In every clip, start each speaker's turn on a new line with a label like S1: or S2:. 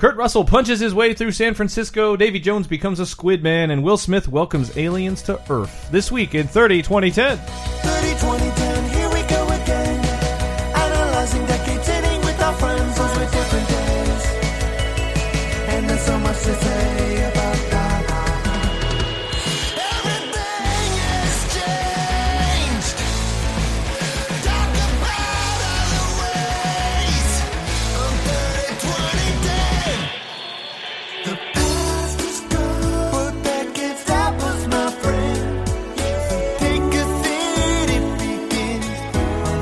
S1: Kurt Russell punches his way through San Francisco, Davy Jones becomes a squid man, and Will Smith welcomes aliens to Earth. This week in 30-20-10.
S2: 30-20-10, here we go again. Analyzing decades, sitting with our friends, those were different days. And there's so much to say about that. Everything has changed. Talk about other ways. On 30-20-10. The past is gone, but decades, that was my friend. Take a seat, it begins on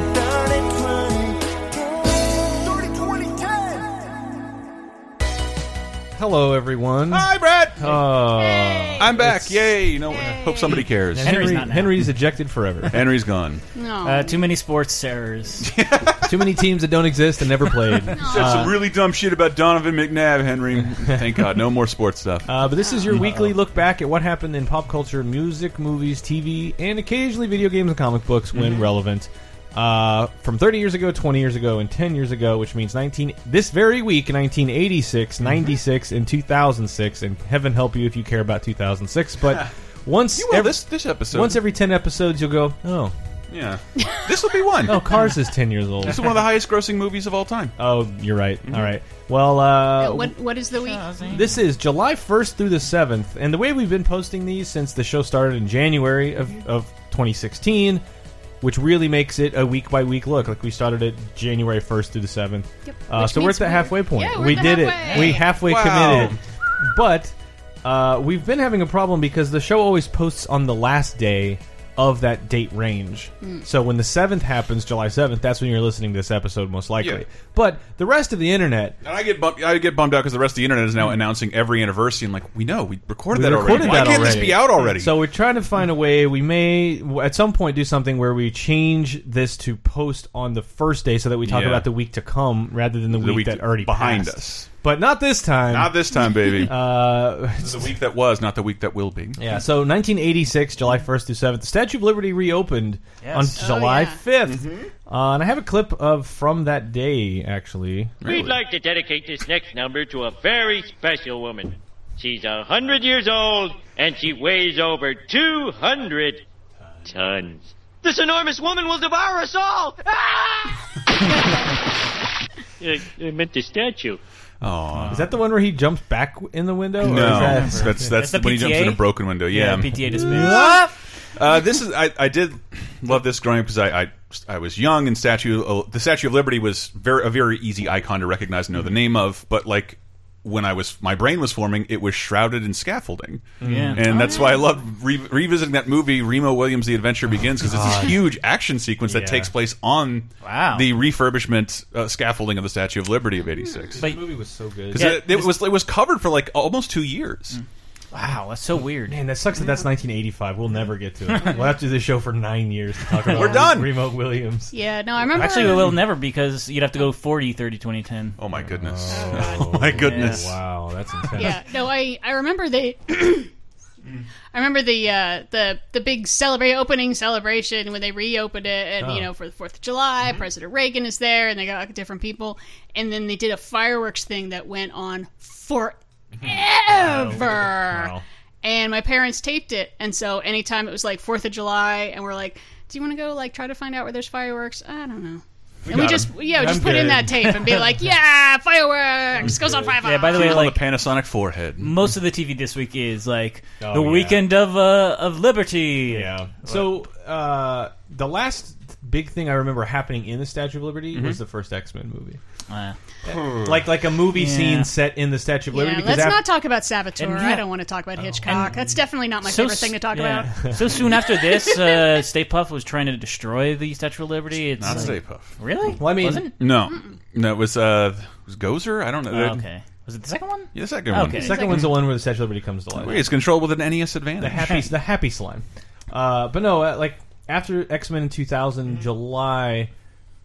S2: 30-20-10.
S1: Hello, everyone.
S3: Hi, Brett. I'm back.
S1: It's-
S3: Yay. Hope somebody cares.
S1: And
S4: Henry's not now.
S1: Henry's ejected forever.
S3: Henry's gone.
S5: No.
S4: Too many sports errors.
S1: Too many teams that don't exist and never played.
S3: Said some really dumb shit about Donovan McNabb, Henry. Thank God. No more sports stuff.
S1: But this is your weekly look back at what happened in pop culture, music, movies, TV, and occasionally video games and comic books when relevant. From 30 years ago, 20 years ago, and 10 years ago, which means this very week, 1986, 96, and 2006. And heaven help you if you care about 2006. But once
S3: this episode.
S1: once every 10 episodes, you'll go, oh,
S3: Yeah. This will be one.
S1: oh, Cars is 10 years old.
S3: This is one of the highest grossing movies of all time.
S1: Oh, you're right. All right. Well,
S5: What is the week?
S1: this is July 1st through the 7th, and the way we've been posting these since the show started in January of 2016, which really makes it a week-by-week look. Like, we started at January 1st through the 7th.
S5: Yep.
S1: So we're at the halfway point.
S5: Yeah, we're
S1: We
S5: at the
S1: did
S5: halfway.
S1: it. We halfway
S3: Wow.
S1: committed. But we've been having a problem because the show always posts on the last day of that date range. So when the 7th happens, July 7th, that's when you're listening to this episode most likely.
S3: Yeah.
S1: But the rest of the internet...
S3: And I get bummed out because the rest of the internet is now announcing every anniversary. And like, we recorded that already.
S1: recorded
S3: Why
S1: that
S3: can't this
S1: already.
S3: be out already?
S1: So we're trying to find a way. We may at some point do something where we change this to post on the first day, so that we talk
S3: Yeah.
S1: about the week to come rather than the week that already
S3: behind
S1: passed.
S3: us.
S1: But not this time.
S3: Not this time, baby.
S1: Uh,
S3: This is the week that was, not the week that will be.
S1: yeah. So 1986, July 1st through 7th, the Statue of Liberty reopened on
S4: Yes.
S1: July
S5: yeah.
S1: 5th. And I have a clip from that day, actually.
S6: We'd like to dedicate this next number to a very special woman. She's 100 years old, and she weighs over 200 tons. This enormous woman will devour us all! Ah! I meant the statue.
S3: Oh.
S1: Is that the one where he jumps back in the window? Or
S3: No,
S1: is that...
S3: that's
S4: the
S3: when he jumps
S4: PTA?
S3: in a broken window. Yeah.
S4: PTA dismissed.
S3: This is I did love this growing up because I was young, and the Statue of Liberty was a very easy icon to recognize and know the name of. But like when my brain was forming, it was shrouded in scaffolding.
S4: Yeah.
S3: And that's why I love revisiting that movie, Remo Williams' The Adventure Begins, because it's this huge action sequence that
S1: Yeah.
S3: takes place on
S4: Wow.
S3: the refurbishment scaffolding of the Statue of Liberty of '86.
S4: But
S1: The movie was so good.
S3: Because it was covered for like almost 2 years.
S4: wow, that's so weird.
S1: Man, that sucks that that's 1985. We'll never get to it. We'll have to do this show for 9 years to talk about
S3: We're done.
S1: Remo Williams.
S5: Yeah, no, I remember.
S4: Actually, we will never, because you'd have to go 40, 30, 20, 10.
S3: Oh my goodness! Oh my goodness!
S1: Wow, that's intense.
S5: Yeah, no, I remember they. I remember the big opening celebration when they reopened it, and for the 4th of July, President Reagan is there, and they got like, different people, and then they did a fireworks thing that went on forever.
S1: Wow.
S5: And my parents taped it, and so anytime it was like 4th of July, and we're like, "Do you want to go like try to find out where there's fireworks?" I don't know. And we just put in that tape and be like, "Yeah, fireworks goes on forever."
S4: Yeah, by the way,
S3: On
S4: like
S3: the Panasonic forehead.
S4: most of the TV this week is like
S1: Oh,
S4: the
S1: yeah.
S4: weekend of Liberty.
S1: Yeah. So the last big thing I remember happening in the Statue of Liberty was the first X-Men movie. Like a movie scene set in the Statue of Liberty.
S5: Yeah,
S1: because
S5: let's not talk about Saboteur.
S4: And
S5: I don't want to talk about Hitchcock. That's definitely not my favorite thing to talk about.
S4: So soon after this, Stay Puft was trying to destroy the Statue of Liberty. It's
S3: Not
S4: like,
S3: Stay Puft.
S4: Really?
S1: Well, I mean-
S4: wasn't?
S3: No, it was Gozer. I don't know.
S4: Oh, okay. Was it the second one?
S3: Yeah, the second one.
S4: Okay.
S1: The second one's the one where the Statue of Liberty comes to life.
S3: Wait, it's controlled with an NES Advantage.
S1: The happy slime. But no, like after X-Men in 2000, July,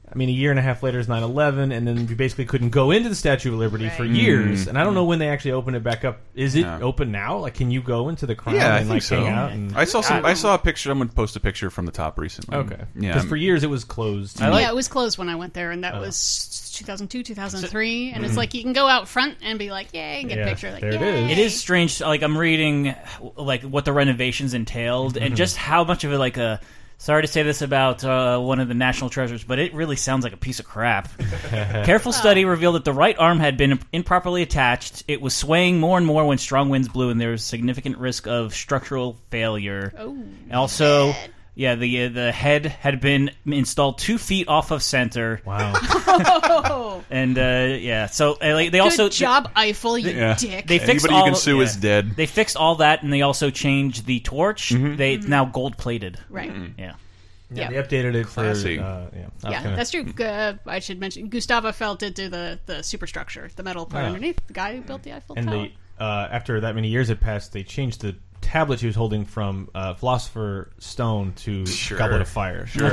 S1: I mean, a year and a half later is 9/11, and then you basically couldn't go into the Statue of Liberty for years. And I don't know when they actually open it back up. Is it open now? Like, can you go into the Crown
S3: Yeah, I
S1: and
S3: think
S1: like
S3: so.
S1: hang out? And...
S3: I saw a picture. Someone posted a picture from the top recently.
S1: Okay.
S3: Yeah.
S1: Because for years it was closed.
S5: Yeah, it was closed when I went there, and that was 2002, 2003. And it's like you can go out front and be like, yay, and get a picture. Like,
S1: there it
S5: yay.
S1: is.
S4: It is strange. Like, I'm reading like what the renovations entailed, and just how much of it, like a. Sorry to say this about one of the national treasures, but it really sounds like a piece of crap. Careful study revealed that the right arm had been improperly attached. It was swaying more and more when strong winds blew, and there was significant risk of structural failure.
S5: Oh,
S4: also, yeah, the head had been installed 2 feet off of center.
S1: Wow.
S4: And so like, they also
S5: good job, Eiffel, you dick.
S4: They fixed
S3: Anybody
S4: all
S3: you can sue is dead.
S4: They fixed all that, and they also changed the torch. It's now gold plated.
S5: Right.
S4: Yeah.
S1: Yeah, they updated it for...
S3: Classy.
S5: That's true. I should mention Gustave Eiffel did do the superstructure, the metal part underneath. The guy who built the Eiffel Tower.
S1: And after that many years had passed, they changed the tablet he was holding from Philosopher's Stone to Goblet of Fire.
S3: Sure.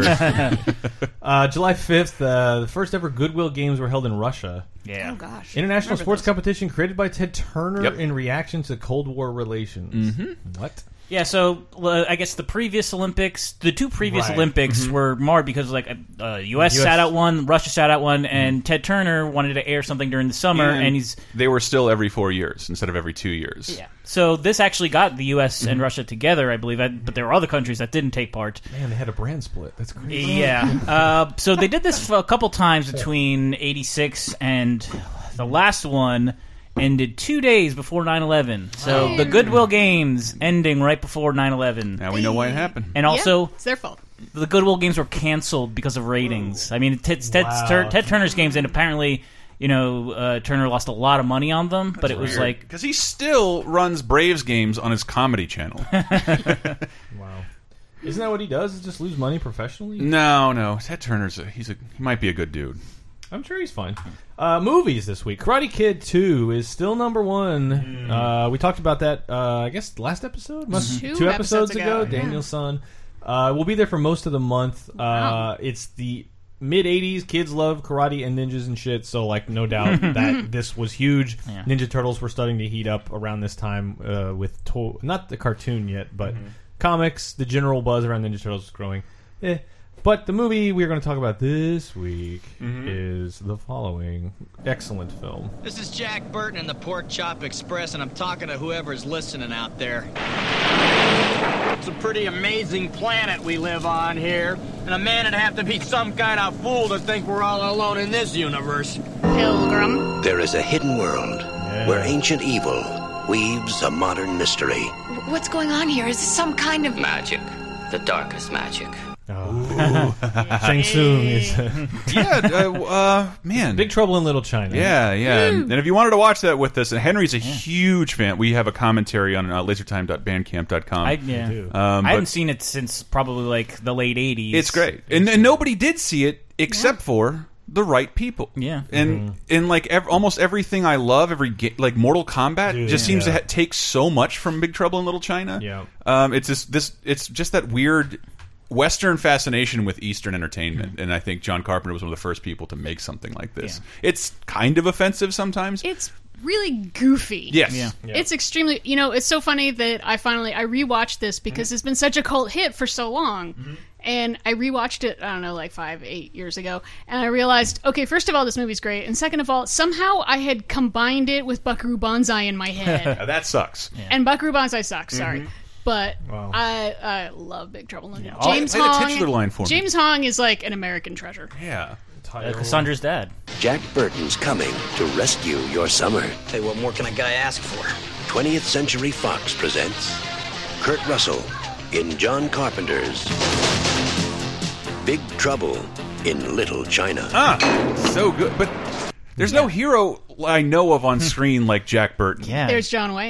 S1: July 5th, the first ever Goodwill Games were held in Russia.
S4: Yeah.
S5: Oh gosh.
S1: International sports
S5: those.
S1: competition created by Ted Turner
S3: Yep.
S1: in reaction to Cold War relations. What?
S4: Yeah, so I guess the previous Olympics, the 2 previous
S1: Right.
S4: Olympics were marred because like U.S. sat out one, Russia sat out one, and Ted Turner wanted to air something during the summer, and
S3: they were still every 4 years instead of every 2 years.
S4: Yeah. So this actually got the U.S. and Russia together, I believe, but there were other countries that didn't take part.
S1: Man, they had a brand split. That's crazy.
S4: Yeah. So they did this for a couple times between '86 and the last one ended 2 days before 9/11. So the Goodwill Games ending right before 9/11.
S3: Now we know why it happened.
S4: And also,
S5: Yeah, it's their fault.
S4: the Goodwill Games were canceled because of ratings. I mean, Ted Turner's games, and apparently, Turner lost a lot of money on them, but it was like...
S3: Because he still runs Braves games on his comedy channel.
S1: Wow. Isn't that what he does? Is just lose money professionally?
S3: No. Ted Turner's he might be a good dude.
S1: I'm sure he's fine. Movies this week. Karate Kid 2 is still number 1. We talked about that, I guess, last episode? Two episodes ago.
S5: Yeah.
S1: Daniel's son. We'll be there for most of the month.
S5: Wow.
S1: It's the mid-'80s. Kids love karate and ninjas and shit, so, like, no doubt that this was huge.
S4: Yeah.
S1: Ninja Turtles were starting to heat up around this time with... not the cartoon yet, but comics. The general buzz around Ninja Turtles was growing. But the movie we're going to talk about this week is the following excellent film.
S7: This is Jack Burton in the Pork Chop Express, and I'm talking to whoever's listening out there. It's a pretty amazing planet we live on here, and a man would have to be some kind of fool to think we're all alone in this universe.
S5: Pilgrim.
S8: There is a hidden world where ancient evil weaves a modern mystery.
S9: What's going on here? Is this some kind of...
S10: Magic. The darkest magic.
S1: Shang Tsung is
S3: man.
S1: Big Trouble in Little China.
S3: Yeah. And if you wanted to watch that with us, and Henry's a huge fan. We have a commentary on lasertime.bandcamp.com.
S4: I
S3: but
S4: haven't seen it since probably like the late '80s.
S3: It's great, and nobody did see it except for the right people.
S4: Yeah,
S3: and like almost everything I love, like Mortal Kombat, just seems to take so much from Big Trouble in Little China.
S1: Yeah,
S3: it's just that weird Western fascination with Eastern entertainment, and I think John Carpenter was one of the first people to make something like this. It's kind of offensive sometimes.
S5: It's really goofy.
S3: Yes.
S1: Yeah.
S5: It's extremely, it's so funny that I rewatched this because it's been such a cult hit for so long. And I rewatched it, I don't know, like 5-8 years ago. And I realized, okay, first of all, this movie's great. And second of all, somehow I had combined it with Buckaroo Banzai in my head.
S3: That sucks.
S5: And Buckaroo Banzai sucks, sorry. But I love Big Trouble in Little China. James
S3: play the
S5: Hong.
S3: titular line for me.
S5: James Hong is like an American treasure.
S3: Yeah.
S4: Cassandra's dad.
S8: Jack Burton's coming to rescue your summer.
S7: Hey, what more can a guy ask for?
S8: 20th Century Fox presents Kurt Russell in John Carpenter's Big Trouble in Little China.
S3: So good. But there's no hero I know of on screen like Jack Burton.
S4: Yeah.
S5: There's John Wayne.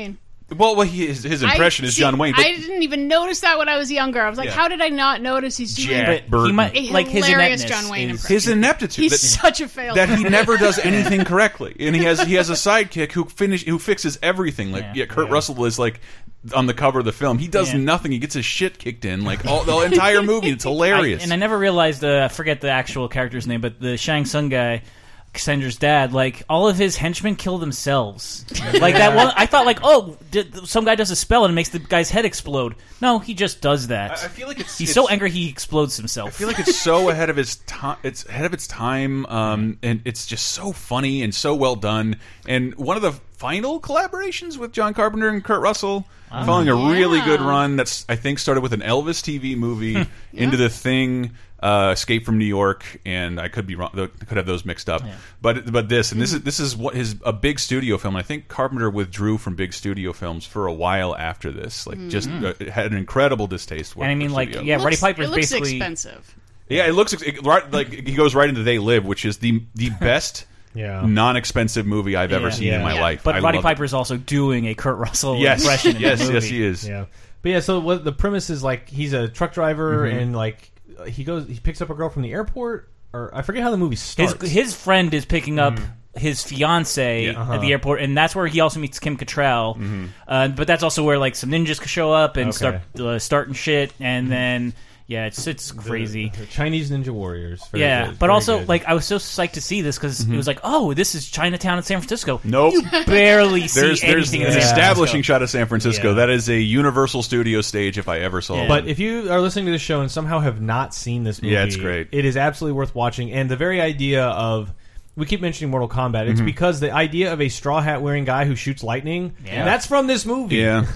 S3: Well, his impression is John Wayne. But
S5: I didn't even notice that when I was younger. I was like, how did I not notice he's doing
S3: Jack
S5: a
S3: Burton.
S5: hilarious John Wayne impression?
S3: His ineptitude.
S5: He's such a failure.
S3: That he never does anything correctly, and he has a sidekick who fixes everything. Like Kurt Russell is like on the cover of the film. He does nothing. He gets his shit kicked in like all the entire movie. It's hilarious.
S4: I never realized. I forget the actual character's name, but the Shang Tsung guy. Cassandra's dad, like all of his henchmen kill themselves. Like that one, I thought like, some guy does a spell and it makes the guy's head explode. No, he just does that.
S3: I feel like
S4: he's so angry he explodes himself.
S3: I feel like it's so ahead of its time. It's ahead of its time, and it's just so funny and so well done. And one of the final collaborations with John Carpenter and Kurt Russell, following a really good run. That's I think started with an Elvis TV movie into The Thing. Escape from New York, and I could be wrong. Could have those mixed up, but this is what a big studio film. I think Carpenter withdrew from big studio films for a while after this. Like, just had an incredible distaste.
S4: And I mean, like, Roddy Piper's basically
S5: expensive.
S3: Yeah, it looks like he goes right into They Live, which is the best. Non-expensive movie I've ever seen in my life.
S4: But Roddy Piper is also doing a Kurt Russell impression.
S3: Yes,
S4: in the movie.
S3: yes, he is.
S1: Yeah, but yeah. So what the premise is like? He's a truck driver, and like. He picks up a girl from the airport, or I forget how the movie starts.
S4: His friend is picking up his fiance at the airport, and that's where he also meets Kim Cattrall. But that's also where like some ninjas could show up and start starting shit, and then it's crazy.
S1: The Chinese Ninja Warriors.
S4: But also good. Like I was so psyched to see this because it was like, oh, this is Chinatown in San Francisco.
S3: Nope,
S4: you barely see anything.
S3: There's an establishing shot of San Francisco. That is a Universal Studio stage if I ever saw one.
S1: But if you are listening to the show and somehow have not seen this movie,
S3: it's great.
S1: It is absolutely worth watching. And the very idea of we keep mentioning Mortal Kombat. It's because the idea of a straw hat wearing guy who shoots lightning. That's from this movie.
S3: Yeah.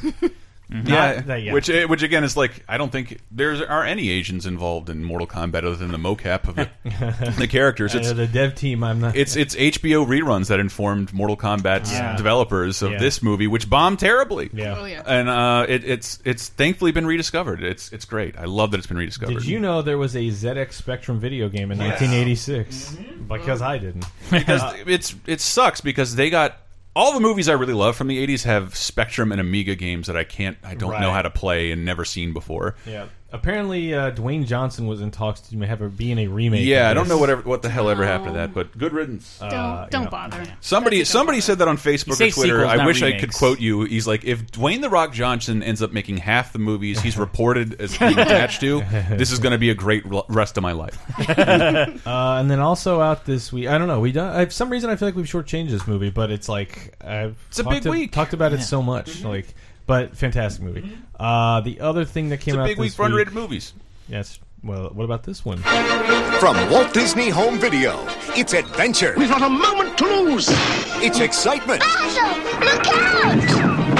S3: Which again is like I don't think there are any Asians involved in Mortal Kombat other than the mocap of the characters.
S1: It's the dev team. I'm not.
S3: It's HBO reruns that informed Mortal Kombat's developers of this movie, which bombed terribly. And it's thankfully been rediscovered. It's great. I love that it's been rediscovered.
S1: Did you know there was a ZX Spectrum video game in 1986? Because I didn't.
S3: Because it sucks because they got. All the movies I really love from the 80s have Spectrum and Amiga games that I don't know how to play and never seen before.
S1: Yeah. Apparently, Dwayne Johnson was in talks to have her be in a remake.
S3: Yeah, I don't know what the hell ever happened to that, but good riddance.
S5: Don't bother.
S3: Somebody said that on Facebook or Twitter.
S4: Sequels,
S3: I wish
S4: remakes.
S3: I could quote you. He's like, if Dwayne "The Rock" Johnson ends up making half the movies he's reported as being attached to, this is going to be a great rest of my life.
S1: And then also out this week, I don't know. For some reason I feel like we've shortchanged this movie, but it's like
S3: it's a big week.
S1: Talked about it so much, like. But fantastic movie. The other thing that came out
S3: this week... It's a big week for underrated movies.
S1: Yes. Well, what about this one?
S11: From Walt Disney Home Video, it's adventure.
S12: We've not a moment to lose.
S11: It's excitement.
S12: Bowser, look out!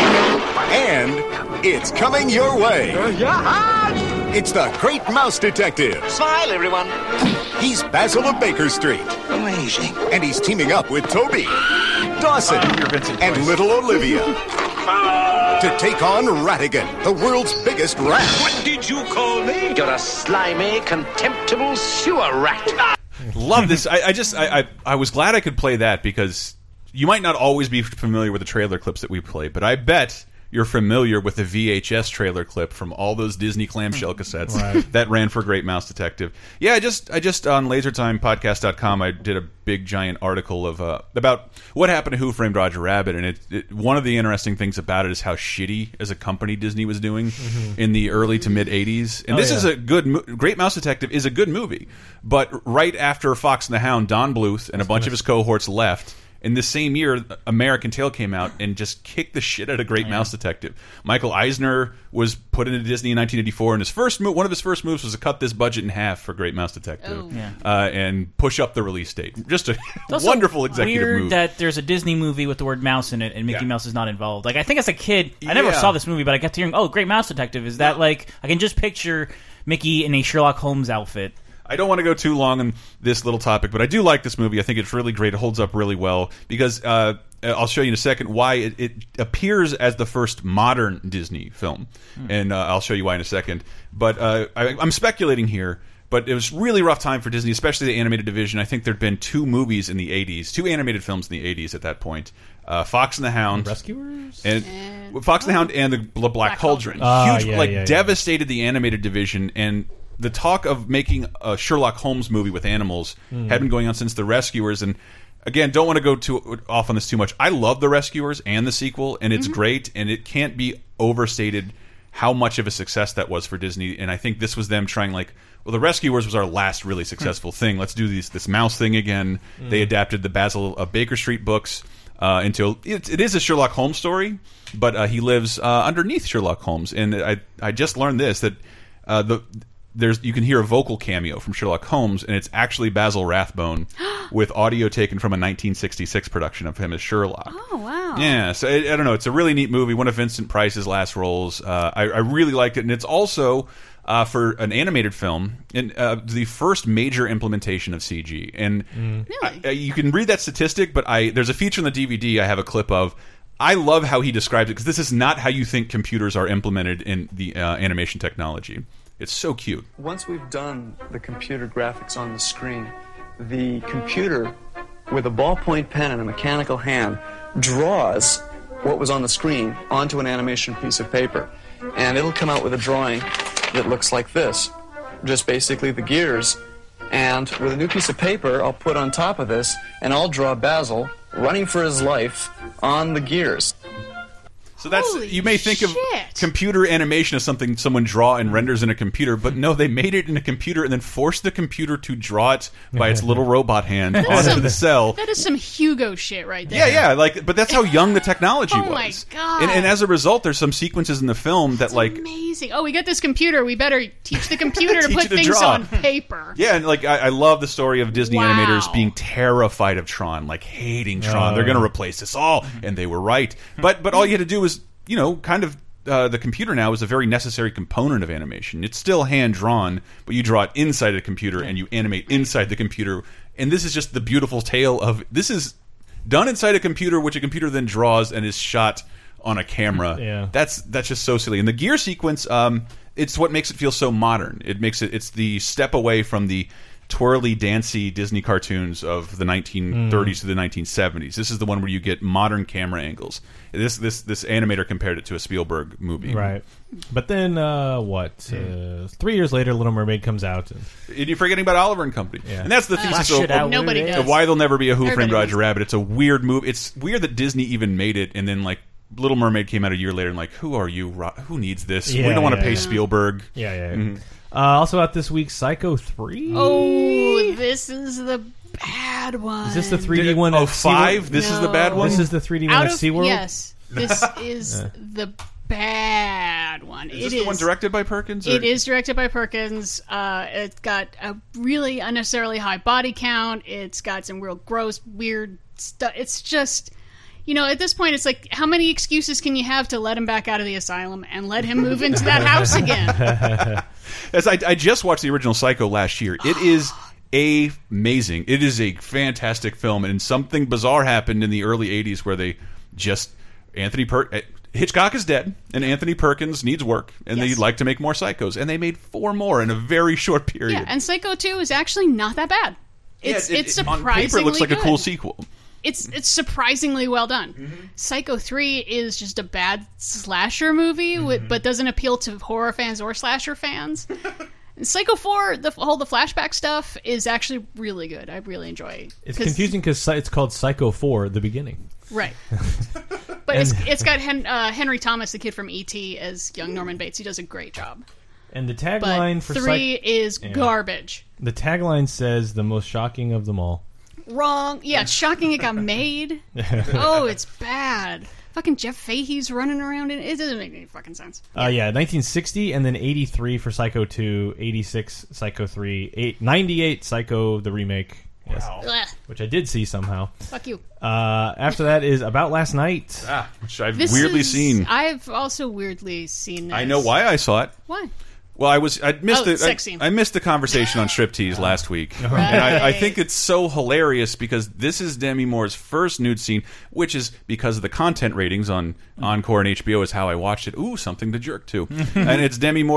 S11: And it's coming your way. It's the Great Mouse Detective.
S12: Smile, everyone.
S11: He's Basil of Baker Street.
S12: Amazing.
S11: And he's teaming up with Toby, Dawson, and little Olivia. To take on Ratigan, the world's biggest rat.
S12: What did you call me? You're a slimy, contemptible sewer rat.
S3: Love this. I was glad I could play that because you might not always be familiar with the trailer clips that we play, but I bet you're familiar with the VHS trailer clip from all those Disney clamshell cassettes that ran for Great Mouse Detective. Yeah, I just on LaserTimePodcast.com I did a big giant article of about what happened to Who Framed Roger Rabbit, and one of the interesting things about it is how shitty as a company Disney was doing in the early to mid '80s. And this is a good Great Mouse Detective is a good movie, but right after Fox and the Hound, Don Bluth and a bunch of his cohorts left. In the same year, American Tail came out and just kicked the shit out of Great Mouse Detective. Michael Eisner was put into Disney in 1984, and one of his first moves was to cut this budget in half for Great Mouse Detective and push up the release date. Just a wonderful executive
S4: weird
S3: move.
S4: That there's a Disney movie with the word mouse in it, and Mickey Mouse is not involved. Like I think as a kid, I never saw this movie, but I kept hearing, "Oh, Great Mouse Detective." Is that like I can just picture Mickey in a Sherlock Holmes outfit?
S3: I don't want to go too long on this little topic, but I do like this movie. I think it's really great. It holds up really well because I'll show you in a second why it appears as the first modern Disney film, and I'll show you why in a second. But I'm speculating here But it was really rough time for Disney, especially the animated division. I think there'd been 2 movies in the 80s, 2 animated films in the 80s at that point. Fox and the Hound,
S1: Rescuers,
S3: and Fox and the Hound, and the Black Cauldron. Huge, devastated the animated division. And the talk of making a Sherlock Holmes movie with animals had been going on since The Rescuers. And again, don't want to go off on this too much. I love The Rescuers and the sequel, and it's great, and it can't be overstated how much of a success that was for Disney. And I think this was them trying, like, well, The Rescuers was our last really successful thing. Let's do this mouse thing again. They adapted the Basil Baker Street books into it is a Sherlock Holmes story, but he lives underneath Sherlock Holmes. And I just learned this, that you can hear a vocal cameo from Sherlock Holmes, and it's actually Basil Rathbone with audio taken from a 1966 production of him as Sherlock.
S5: Oh, wow.
S3: Yeah, so I don't know. It's a really neat movie, one of Vincent Price's last roles. I really liked it, and it's also, for an animated film, the first major implementation of CG. And you can read that statistic, but there's a feature in the DVD I have a clip of. I love how he describes it, because this is not how you think computers are implemented in the animation technology. It's so cute.
S13: Once we've done the computer graphics on the screen, the computer, with a ballpoint pen and a mechanical hand, draws what was on the screen onto an animation piece of paper. And it'll come out with a drawing that looks like this. Just basically the gears. And with a new piece of paper, I'll put on top of this, and I'll draw Basil running for his life on the gears.
S3: So that's, you may think of computer animation as something someone draw and renders in a computer, but no, they made it in a computer and then forced the computer to draw it by its little robot hand onto the cell.
S5: That is some Hugo shit right there.
S3: Yeah, but that's how young the technology was.
S5: Oh my god!
S3: And as a result, there's some sequences in the film that's
S5: amazing. Oh, we got this computer. We better teach the computer to put things on paper.
S3: Yeah, and I love the story of Disney animators being terrified of Tron, like hating Tron. They're going to replace us all, and they were right. But all you had to do was, kind of the computer now is a very necessary component of animation. It's still hand-drawn, but you draw it inside a computer and you animate inside the computer. And this is just the beautiful tale of, this is done inside a computer, which a computer then draws and is shot on a camera.
S1: Yeah.
S3: That's just so silly. And the gear sequence, it's what makes it feel so modern. It's the step away from the twirly, dancy Disney cartoons of the 1930s to the 1970s. This is the one where you get modern camera angles. This animator compared it to a Spielberg movie,
S1: right? But then 3 years later, Little Mermaid comes out, and
S3: you're forgetting about Oliver and Company.
S1: Yeah.
S3: And that's the thesis of
S5: nobody does.
S3: Why there'll never be a Who Framed Roger Rabbit. It's a weird move. It's weird that Disney even made it, and then Little Mermaid came out a year later, and who are you? Who needs this? We don't want to pay Spielberg.
S1: Yeah. Also out this week, Psycho 3.
S5: Oh, this is the bad one.
S1: Is this the 3D one?
S3: Oh, 5? This is the bad one?
S1: This is the 3D one at SeaWorld?
S5: Yes. This is the bad one.
S3: Is this the one directed by Perkins?
S5: It is directed by Perkins. It's got a really unnecessarily high body count. It's got some real gross, weird stuff. It's just... at this point, it's like, how many excuses can you have to let him back out of the asylum and let him move into that house again?
S3: As I just watched the original Psycho last year. It is amazing. It is a fantastic film, and something bizarre happened in the early 80s where they just... Hitchcock is dead, and Anthony Perkins needs work, and they'd like to make more Psychos, and they made 4 more in a very short period.
S5: Yeah, and Psycho 2 is actually not that bad. It's surprisingly
S3: on paper, it looks like
S5: good.
S3: a cool sequel.
S5: It's surprisingly well done. Psycho 3 is just a bad slasher movie, but doesn't appeal to horror fans or slasher fans. And Psycho 4, the flashback stuff is actually really good. I really enjoy it.
S1: It's confusing because it's called Psycho 4, the beginning.
S5: Right. But it's got Henry Thomas, the kid from E.T., as young Norman Bates. He does a great job.
S1: And the tagline for
S5: 3 is garbage.
S1: The tagline says, the most shocking of them all.
S5: Wrong. Yeah, it's shocking it got made. Oh, it's bad. Fucking Jeff Fahey's running around in it. It doesn't make any fucking sense.
S1: 1960, and then 83 for Psycho 2, 86 Psycho 3, 98 Psycho the remake.
S3: Wow.
S1: Yes. Which I did see somehow.
S5: Fuck you.
S1: After that is About Last Night.
S3: Which I've weirdly seen.
S5: I've also weirdly seen this.
S3: I know why I saw it.
S5: Why?
S3: Well, I missed
S5: sex scene.
S3: I missed the conversation on striptease last week,
S5: Right.
S3: and I think it's so hilarious because this is Demi Moore's first nude scene, which is because of the content ratings on Encore and HBO is how I watched it. Ooh, something to jerk to, and it's Demi Moore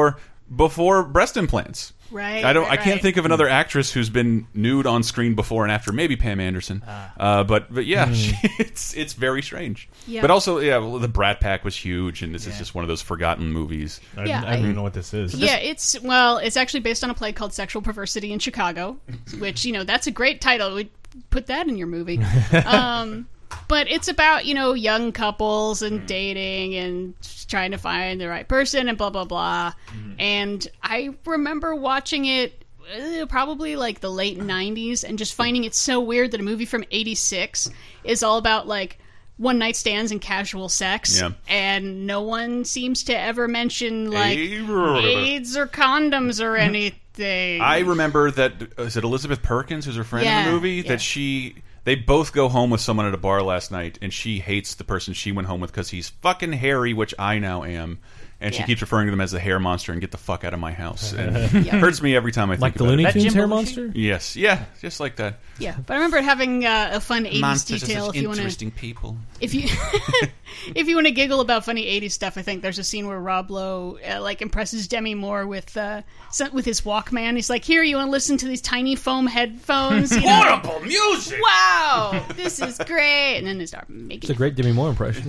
S3: before breast implants.
S5: Right.
S3: I can't think of another actress who's been nude on screen before and after. Maybe Pam Anderson. But yeah, it's very strange.
S5: Yeah.
S3: But also, the Brat Pack was huge, and this is just one of those forgotten movies.
S1: I don't even know what this is.
S5: Yeah, it's actually based on a play called Sexual Perversity in Chicago, which, that's a great title. We'd put that in your movie. But it's about, young couples and dating and trying to find the right person and blah, blah, blah. And I remember watching it probably like the late 90s and just finding it so weird that a movie from 86 is all about like one-night stands and casual sex.
S3: Yeah.
S5: And no one seems to ever mention like AIDS or condoms or anything.
S3: I remember that, is it Elizabeth Perkins, who's her friend in the movie, that they both go home with someone at a bar last night, and she hates the person she went home with because he's fucking hairy, which I now am. And she keeps referring to them as the hair monster and get the fuck out of my house. And it hurts me every time I think
S1: like
S3: about
S1: the Looney
S3: it.
S1: Tunes hair monster?
S3: Yes. Yeah, just like that.
S5: Yeah, but I remember it having a fun 80s
S3: Monsters
S5: detail.
S3: are such interesting people.
S5: If you if you want to giggle about funny 80s stuff, I think there's a scene where Rob Lowe impresses Demi Moore with his Walkman. He's like, "Here, you want to listen to these tiny foam headphones?
S3: Horrible music!
S5: Wow, this is great!" And then they start making.
S1: It's a great Demi Moore impression.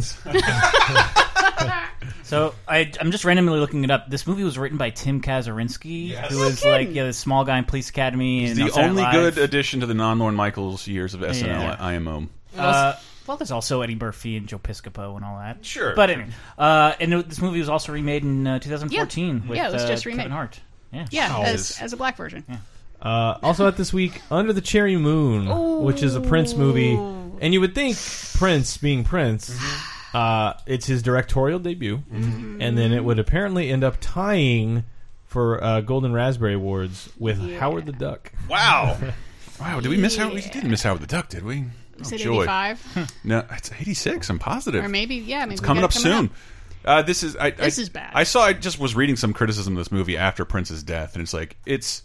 S4: So I'm just randomly looking it up. This movie was written by Tim Kazurinsky, who was the small guy in Police Academy.
S3: He's
S4: and
S3: the only good addition to the non-Lorne Michaels years of SNL IMO.
S4: Well, there's also Eddie Murphy and Joe Piscopo and all that.
S3: Sure.
S4: But anyway, and this movie was also remade in 2014 with
S5: it was just remade.
S4: Kevin Hart.
S5: As a black version.
S4: Yeah.
S1: Also out this week, Under the Cherry Moon, which is a Prince movie. And you would think Prince, being Prince, it's his directorial debut. And then it would apparently end up tying for Golden Raspberry Awards with Howard the Duck.
S3: Wow. Wow, did we miss Howard? We didn't miss Howard the Duck, did we?
S5: Is it 85?
S3: No, it's 86. I'm positive.
S5: Or maybe
S3: it's coming up soon. This is
S5: bad.
S3: I just was reading some criticism of this movie after Prince's death, and it's like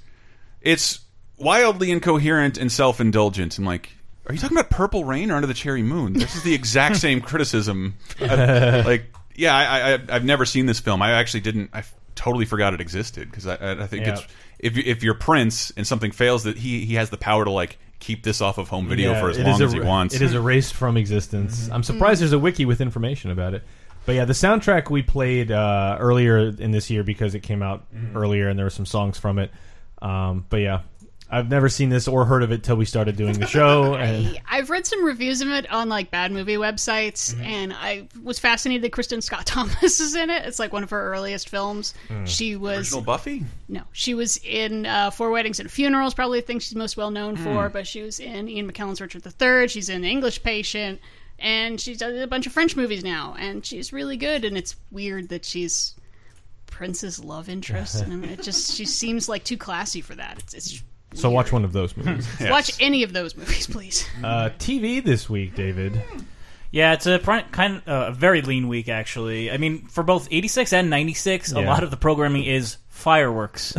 S3: it's wildly incoherent and self-indulgent. I'm like, are you talking about Purple Rain or Under the Cherry Moon? This is the exact same criticism. I've never seen this film. I actually didn't. I totally forgot it existed because I think it's if you're Prince and something fails, that he has the power to keep this off of home video for as long as he wants.
S1: It is erased from existence. I'm surprised there's a wiki with information about it. But yeah, the soundtrack we played earlier in this year because it came out earlier and there were some songs from it. But yeah, I've never seen this or heard of it till we started doing the show. And
S5: I've read some reviews of it on bad movie websites, and I was fascinated that Kristen Scott Thomas is in it. It's one of her earliest films. She was
S3: original Buffy.
S5: No, she was in Four Weddings and Funerals, probably the thing she's most well known for. But she was in Ian McKellen's Richard III. She's in The English Patient, and she's done a bunch of French movies now, and she's really good. And it's weird that she's Prince's love interest, and she seems like too classy for that. It's
S1: so watch one of those movies.
S5: Yes. Watch any of those movies, please.
S1: TV this week, David.
S4: Yeah, it's a a very lean week, actually. I mean, for both 86 and 96, a lot of the programming is fireworks.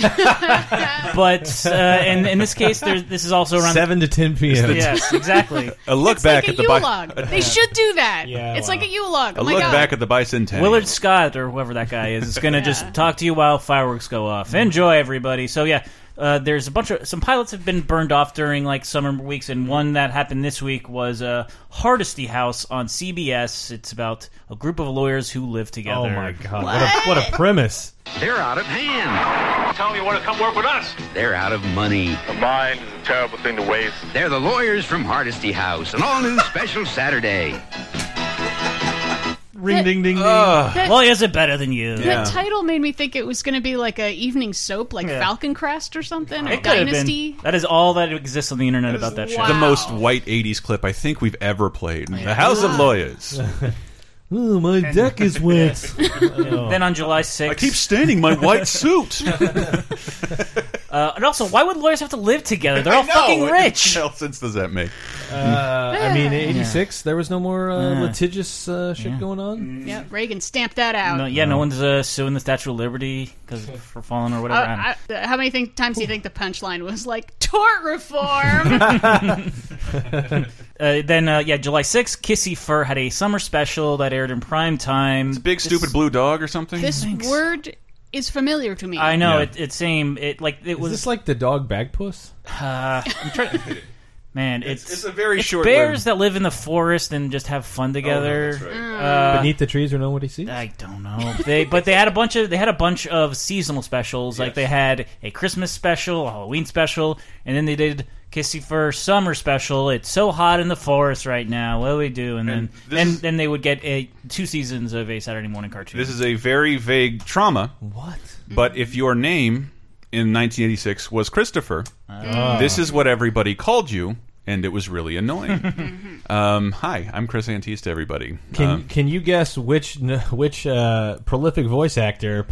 S4: But in this case, this is also around
S1: 7 to 10 p.m.
S4: Yes, exactly.
S3: A look
S5: it's
S3: back
S5: like
S3: at the
S5: Yule-log. They should do that.
S1: Yeah,
S5: it's like a Yule-log.
S3: A look back at the bicentennial.
S4: Willard Scott, or whoever that guy is going to just talk to you while fireworks go off. Enjoy, everybody. So yeah. There's some pilots have been burned off during summer weeks, and one that happened this week was Hardesty House on CBS. It's about a group of lawyers who live together.
S1: Oh my god, what a premise!
S12: They're out of hand.
S14: Tell me you want to come work with us.
S12: They're out of money.
S14: The mind is a terrible thing to waste.
S12: They're the lawyers from Hardesty House, an all-new special Saturday.
S1: Ring, ding, ding, ding.
S4: Lawyers are better than you.
S5: That title made me think it was going to be like a evening soap, Falcon Crest or something, or
S4: It could have
S5: Dynasty.
S4: been. That is all that exists on the internet about that show.
S3: The most white 80s clip I think we've ever played. The House of Lawyers.
S1: Ooh, my deck is wet.
S4: Then on July 6th...
S3: I keep staining my white suit.
S4: And also, why would lawyers have to live together? They're all fucking rich.
S3: What sense does that make?
S1: I mean, 86, there was no more litigious shit going on.
S5: Yeah, Reagan stamped that out.
S4: No one's suing the Statue of Liberty for falling or whatever.
S5: How many times do you think the punchline was tort reform?
S4: Then July 6th, Kissy Fur had a summer special that aired in prime time.
S3: It's a big stupid blue dog or something?
S5: This word is familiar to me.
S4: I know
S3: Yeah.
S4: it's same. It
S1: Was this like the dog Bagpuss?
S4: I'm trying. Man,
S3: It's a very short.
S4: bears that live in the forest and just have fun together.
S3: that's right.
S1: Beneath the trees where no one sees?
S4: I don't know. They had a bunch of seasonal specials. Like they had a Christmas special, a Halloween special, and then they did Kissy Fur summer special. It's so hot in the forest right now. What do we do? And then they would get 2 seasons of a Saturday morning cartoon.
S3: This is a very vague trauma.
S1: What?
S3: But if your name in 1986 was Christopher, this is what everybody called you, and it was really annoying. Hi, I'm Chris Antista, everybody.
S1: Can you guess which prolific voice actor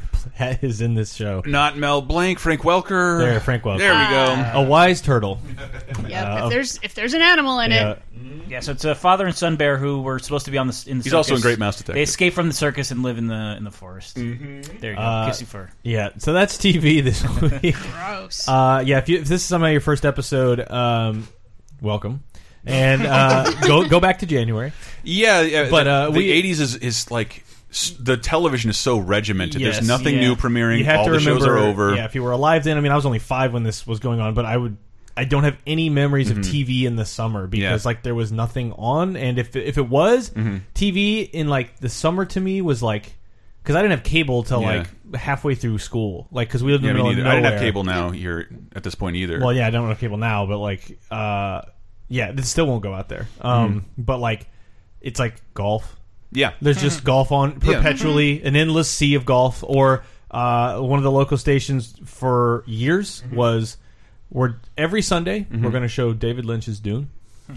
S1: is in this show?
S3: Not Mel Blanc, Frank Welker.
S1: There, Frank Welker.
S3: There we go.
S1: A wise turtle.
S5: Yep. If there's an animal in it.
S4: Yeah, so it's a father and son bear who were supposed to be in the circus.
S3: He's also in Great Mouse Detective.
S4: They escape from the circus and live in the forest. There you go, Kissy Fur.
S1: Yeah, so that's TV this week.
S5: Gross.
S1: Yeah, if this is somehow your first episode, welcome. And go back to January.
S3: Yeah,
S1: but
S3: the 80s is like the television is so regimented.
S1: Yes,
S3: There's nothing new premiering.
S1: You have
S3: All
S1: to
S3: the
S1: remember,
S3: shows are over.
S1: Yeah, if you were alive then, I mean, I was only 5 when this was going on, but I don't have any memories of TV in the summer because like there was nothing on, and if it was TV in like the summer to me was like, because I didn't have cable till like halfway through school, like because we lived in the middle of nowhere.
S3: I didn't have cable now here at this point either.
S1: Well, yeah, I don't have cable now, but like, yeah, this still won't go out there. But like, it's like golf.
S3: Yeah,
S1: there's just golf on perpetually, an endless sea of golf. Or one of the local stations for years was. Every Sunday we're going to show David Lynch's Dune,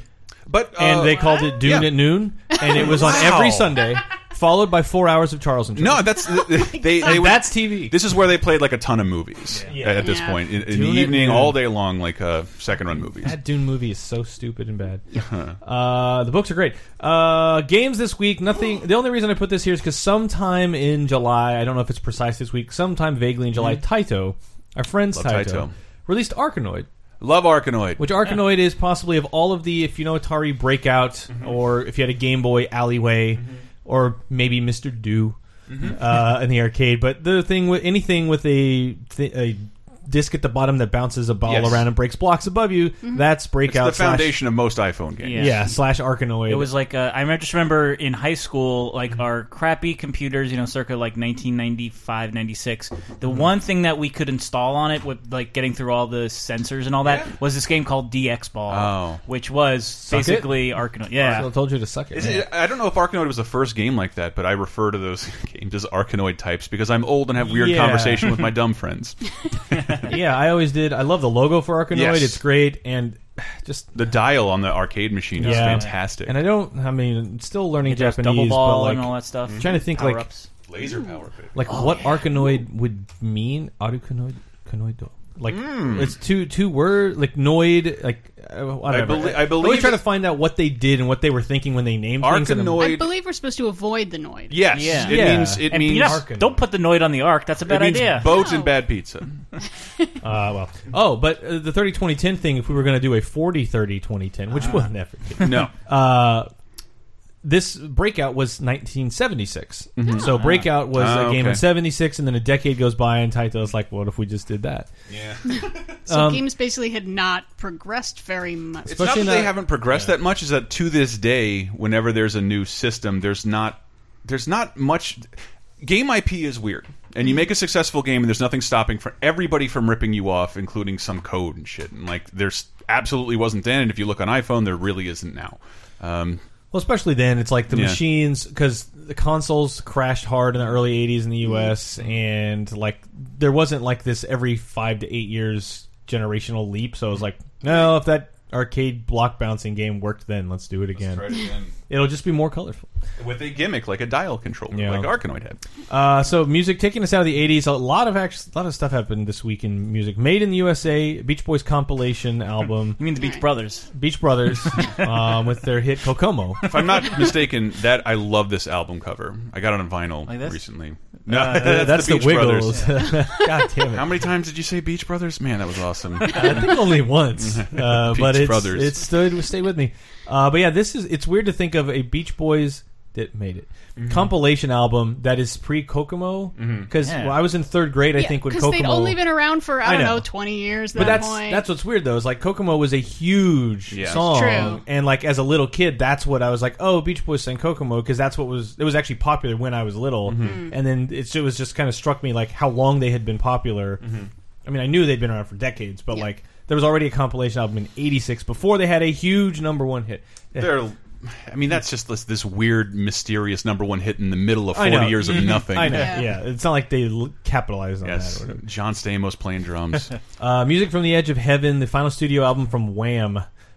S1: and they called it Dune at noon, and it was on every Sunday, followed by 4 hours of Charles and Charlie.
S3: No, that's
S1: that's TV.
S3: This is where they played like a ton of movies at this point in the evening, all day long, like second run movies.
S1: That Dune movie is so stupid and bad. The books are great. Games this week, nothing. The only reason I put this here is because sometime in July, I don't know if it's precise this week, sometime vaguely in July, Taito, our friends Taito, released Arkanoid.
S3: Love Arkanoid.
S1: Which Arkanoid is possibly of all of the, if you know Atari, Breakout, or if you had a Game Boy, Alleyway, or maybe Mr. Do in the arcade. But the thing with anything with a disc at the bottom that bounces a ball around and breaks blocks above you, that's Breakout.
S3: It's the foundation of most iPhone games.
S1: Yeah, slash Arkanoid.
S4: It was like I just remember in high school, like our crappy computers, circa like 1995, 96. The one thing that we could install on it with like getting through all the sensors and all that was this game called DX Ball, which was basically Arkanoid. Yeah,
S1: I told you to suck it.
S3: I don't know if Arkanoid was the first game like that, but I refer to those games as Arkanoid types because I'm old and have weird conversation with my dumb friends.
S1: Yeah, I always did. I love the logo for Arkanoid.
S3: Yes.
S1: It's great, and just
S3: the dial on the arcade machine is fantastic.
S1: And I'm still learning Japanese,
S4: double ball
S1: but like,
S4: and all that stuff.
S1: I'm trying to think
S4: Power-ups.
S3: Laser power.
S1: Like what Arkanoid would mean. Arkanoid. Like it's two word like noid like whatever.
S3: I believe
S1: always try to find out what they did and what they were thinking when they named things.
S5: I believe we're supposed to avoid the noid.
S3: Yes, it means
S4: don't put the noid on the Ark. That's a bad idea.
S3: Boat and bad pizza.
S1: But the 30-20-10 thing. If we were going to do a 40-30-20-10, which wasn't effort.
S3: No.
S1: This Breakout was 1976. So Breakout was a game in 76, and then a decade goes by, and Taito's like, what if we just did that?
S3: Yeah.
S5: So games basically had not progressed very much.
S3: It's not that they haven't progressed that much, is that to this day, whenever there's a new system, there's not much... Game IP is weird. And you make a successful game, and there's nothing stopping everybody from ripping you off, including some code and shit. And like, there's absolutely wasn't then, and if you look on iPhone, there really isn't now.
S1: Well, especially then, it's like the machines, because the consoles crashed hard in the early 80s in the US, and like there wasn't like this every 5 to 8 years generational leap. So I was like, no, if that arcade block bouncing game worked then, let's do it again.
S3: Let's try it again.
S1: It'll just be more colorful.
S3: With a gimmick, like a dial controller, like Arkanoid had.
S1: So music, taking us out of the 80s, a lot of stuff happened this week in music. Made in the USA, Beach Boys compilation album.
S4: You mean the Beach Brothers?
S1: Beach Brothers, with their hit Kokomo.
S3: If I'm not mistaken, I love this album cover. I got it on vinyl recently. No,
S1: that's the
S3: Beach
S1: Wiggles.
S3: Brothers.
S1: God damn it.
S3: How many times did you say Beach Brothers? Man, that was awesome.
S1: I think only once. But
S3: Brothers.
S1: It stayed with me. But yeah, it's weird to think of a Beach Boys that made it. Compilation album that is pre-Kokomo, because I was in 3rd grade, I think, when Kokomo...
S5: Because they'd only been around for, I don't
S1: know.
S5: know, 20 years at
S1: But
S5: that point.
S1: that's what's weird, though, is like Kokomo was a huge song.
S5: True.
S1: And like as a little kid, that's what I was like, oh, Beach Boys sang Kokomo, because that's what it was actually popular when I was little. And then it was just kind of struck me like how long they had been popular. I mean, I knew they'd been around for decades, but like there was already a compilation album in '86 before they had a huge #1 hit.
S3: I mean, that's just this weird, mysterious #1 hit in the middle of 40 years of nothing.
S1: I know. Yeah, it's not like they capitalized on that. Or whatever.
S3: John Stamos playing drums.
S1: Music from the Edge of Heaven, the final studio album from Wham.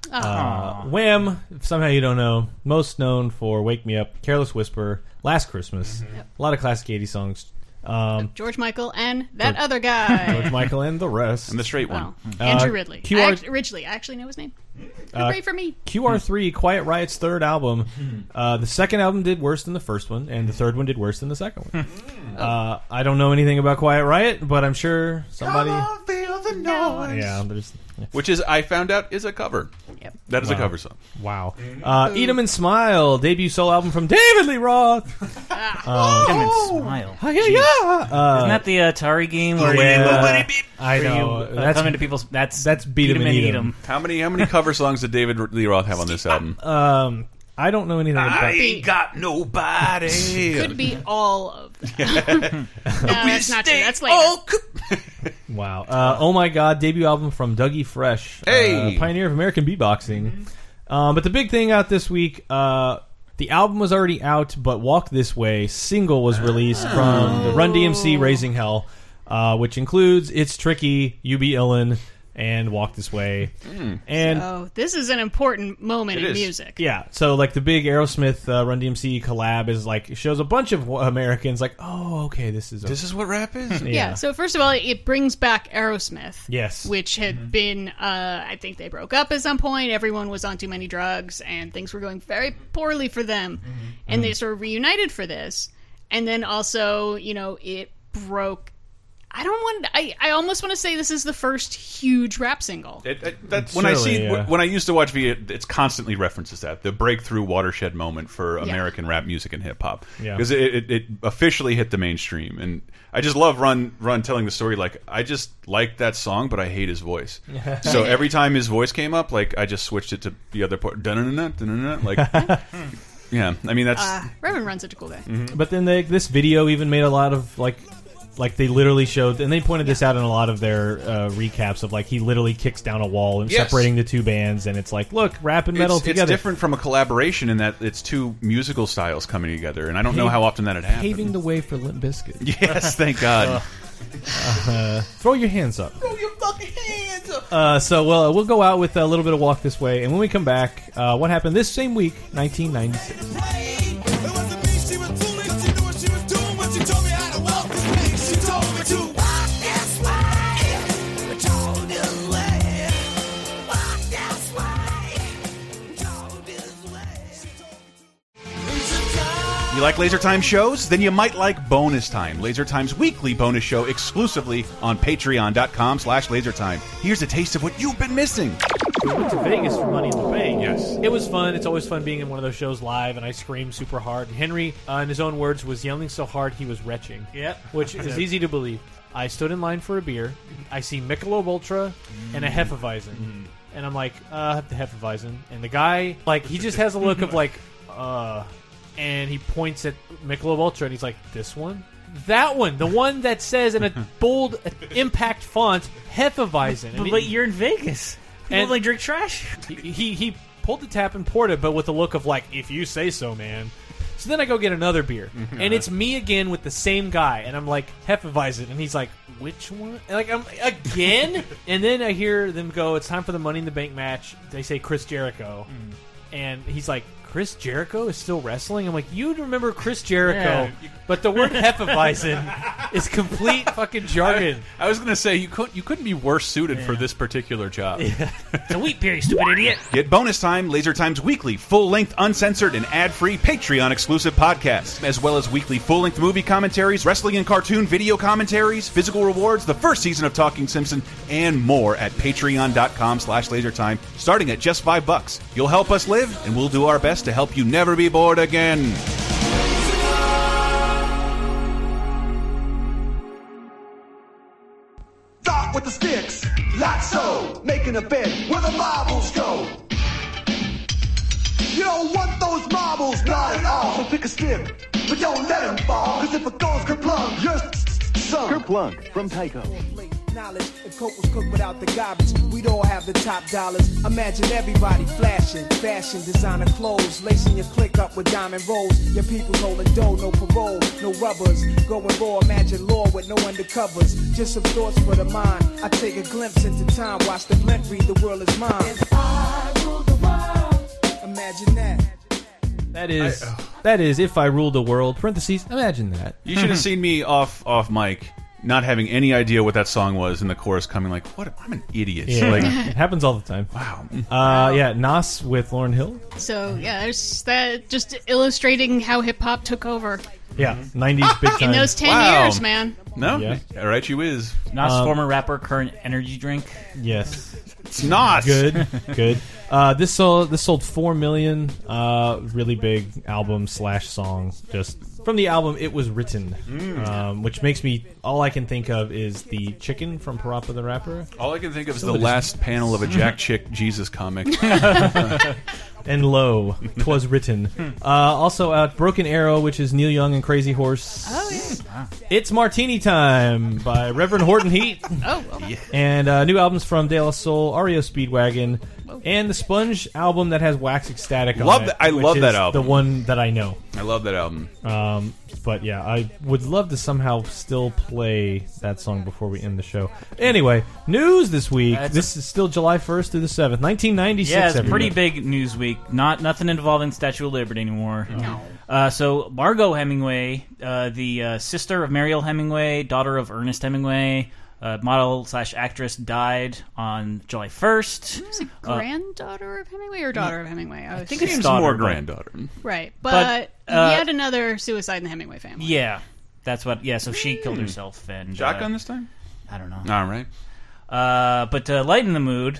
S1: Wham, if somehow you don't know, most known for Wake Me Up, Careless Whisper, Last Christmas. A lot of classic 80s songs.
S5: George Michael and that other guy.
S1: George Michael and the rest.
S3: And the straight one.
S5: Andrew Ridley. Ridgely. I actually know his name. Hooray for me.
S1: QR3, Quiet Riot's 3rd album. The 2nd album did worse than the 1st one, and the 3rd one did worse than the 2nd one. I don't know anything about Quiet Riot, but I'm sure somebody...
S3: Come on, feel the noise.
S1: Yeah,
S3: which is, I found out, is a cover.
S5: Yep.
S3: That is a cover song.
S1: Wow. Eat 'em and Smile, debut solo album from David Lee Roth.
S4: Eat 'em and Smile.
S1: Isn't
S4: that the Atari game where
S1: I know.
S4: That's come into people's. That's
S1: Beat 'em and Eat 'em.
S3: How many cover songs did David Lee Roth have on this album?
S1: I don't know anything about
S3: I ain't got nobody.
S5: Could be all of them. No, that's not true. That's later.
S1: Wow. Oh My God, debut album from Dougie Fresh. Pioneer of American beatboxing. But the big thing out this week, the album was already out, but Walk This Way single was released from the Run DMC Raising Hell, which includes It's Tricky, You Be Illin', and Walk This Way. And
S5: so this is an important moment in music.
S1: Yeah, so like the big Aerosmith Run DMC collab is like shows a bunch of Americans like, oh, okay, this is
S3: what rap is.
S5: Yeah. So first of all, it brings back Aerosmith.
S1: Yes,
S5: which had been, I think they broke up at some point. Everyone was on too many drugs, and things were going very poorly for them. And they sort of reunited for this, and then also, it broke. I almost want to say this is the first huge rap single.
S3: When I used to watch it constantly references that the breakthrough watershed moment for American rap music and hip hop, because it officially hit the mainstream. And I just love Run telling the story. Like, I just like that song, but I hate his voice. So every time his voice came up, like, I just switched it to the other part. Like. Yeah, I mean that's
S5: Reverend Run's such a cool guy.
S1: But then this video even made a lot of like they literally showed, and they pointed this out in a lot of their recaps of like he literally kicks down a wall and separating the two bands, and it's like, look, rap and metal together.
S3: It's different from a collaboration in that it's two musical styles coming together, and I don't know how often that had happened.
S1: Paving the way for Limp Bizkit.
S3: Yes, thank God.
S1: Throw your hands up.
S2: Throw your fucking hands up.
S1: So we'll go out with a little bit of Walk This Way, and when we come back, what happened this same week, 1996.
S3: You like Laser Time shows? Then you might like Bonus Time, Laser Time's weekly bonus show exclusively on patreon.com/lasertime. Here's a taste of what you've been missing.
S1: We went to Vegas for Money in the Bank.
S3: Yes.
S1: It was fun. It's always fun being in one of those shows live, and I screamed super hard. Henry, in his own words, was yelling so hard he was retching.
S4: Yep.
S1: Which is easy to believe. I stood in line for a beer. I see Michelob Ultra and a Hefeweizen. And I'm like, the Hefeweizen. And the guy, like, he just has a look of like, and he points at Michelob Ultra, and he's like, this one? That one. The one that says in a bold impact font, Hefeweizen.
S4: But you're in Vegas. People only drink trash.
S1: He pulled the tap and poured it, but with a look of like, if you say so, man. So then I go get another beer, and it's me again with the same guy, and I'm like, Hefeweizen, and he's like, which one? And like, I'm again? And then I hear them go, it's time for the Money in the Bank match. They say Chris Jericho, and he's like, Chris Jericho is still wrestling? I'm like, you remember Chris Jericho, but the word Hefeweizen is complete fucking jargon.
S3: I was going to say, you couldn't be worse suited for this particular job.
S4: Yeah. It's a wheat beer, you stupid idiot.
S3: Get Bonus Time, Laser Time's weekly, full-length, uncensored, and ad-free Patreon-exclusive podcasts, as well as weekly full-length movie commentaries, wrestling and cartoon video commentaries, physical rewards, the first season of Talking Simpson, and more at patreon.com/lasertime, starting at just $5. You'll help us live, and we'll do our best to help you never be bored again.
S2: with the sticks. Like so, making a bed where the marbles go. You don't want those marbles, not at all. So pick a stick, but don't let them fall. Cause if it goes kerplunk, you're sunk.
S15: Kerplunk from Tyco.
S16: Knowledge, if coke was cooked without the garbage, we'd all have the top dollars. Imagine everybody flashing, fashion, designer clothes, lacing your click up with diamond rolls. Your people's holding dough, no parole, no rubbers. Going raw, imagine law with no undercovers. Just some thoughts for the mind. I take a glimpse into time, watch the blimp read, the world is mine. If I rule the world, imagine that.
S1: That is if I ruled the world. Parentheses. Imagine that.
S3: You should have seen me off mic, not having any idea what that song was, in the chorus coming like, "What? I'm an idiot."
S1: Yeah,
S3: Like,
S1: it happens all the time.
S3: Wow.
S1: Yeah, Nas with Lauryn Hill.
S5: So yeah, there's that, just illustrating how hip hop took over.
S1: Yeah, 90s big time.
S5: In those 10 years, man.
S3: No,
S1: Yeah.
S3: all right, you is.
S4: Nas, former rapper, current energy drink.
S1: Yes,
S3: it's Nas.
S1: Good, good. This sold 4 million. Really big album / song. Just from the album, It Was Written, which makes me, all I can think of is the chicken from Parappa the Rapper.
S3: All I can think of is the last panel of a Jack Chick Jesus comic.
S1: And lo, 'twas written. Also out, Broken Arrow, which is Neil Young and Crazy Horse.
S5: Oh yeah.
S1: It's Martini Time by Reverend Horton Heat.
S5: Oh, well.
S3: Yeah.
S1: And new albums from De La Soul, REO Speedwagon, and the Sponge album that has Wax Ecstatic on it.
S3: I love
S1: which
S3: that
S1: is
S3: album.
S1: The one that I know.
S3: I love that album.
S1: But yeah, I would love to somehow still play that song before we end the show. Anyway, news this week. This is still July 1st through the 7th, 1996.
S4: Yeah, it's a pretty
S1: everybody.
S4: big news week. Nothing involving Statue of Liberty anymore.
S5: No.
S4: So Margot Hemingway, the sister of Mariel Hemingway, daughter of Ernest Hemingway, model / actress, died on July 1st.
S5: Was it granddaughter of Hemingway or daughter of Hemingway? I
S3: think
S5: was
S3: it's more granddaughter.
S5: Right, but yet another suicide in the Hemingway family.
S4: Yeah, that's what. Yeah, so she killed herself. And
S3: Shotgun this time?
S4: I don't know.
S3: All right.
S4: But to lighten the mood,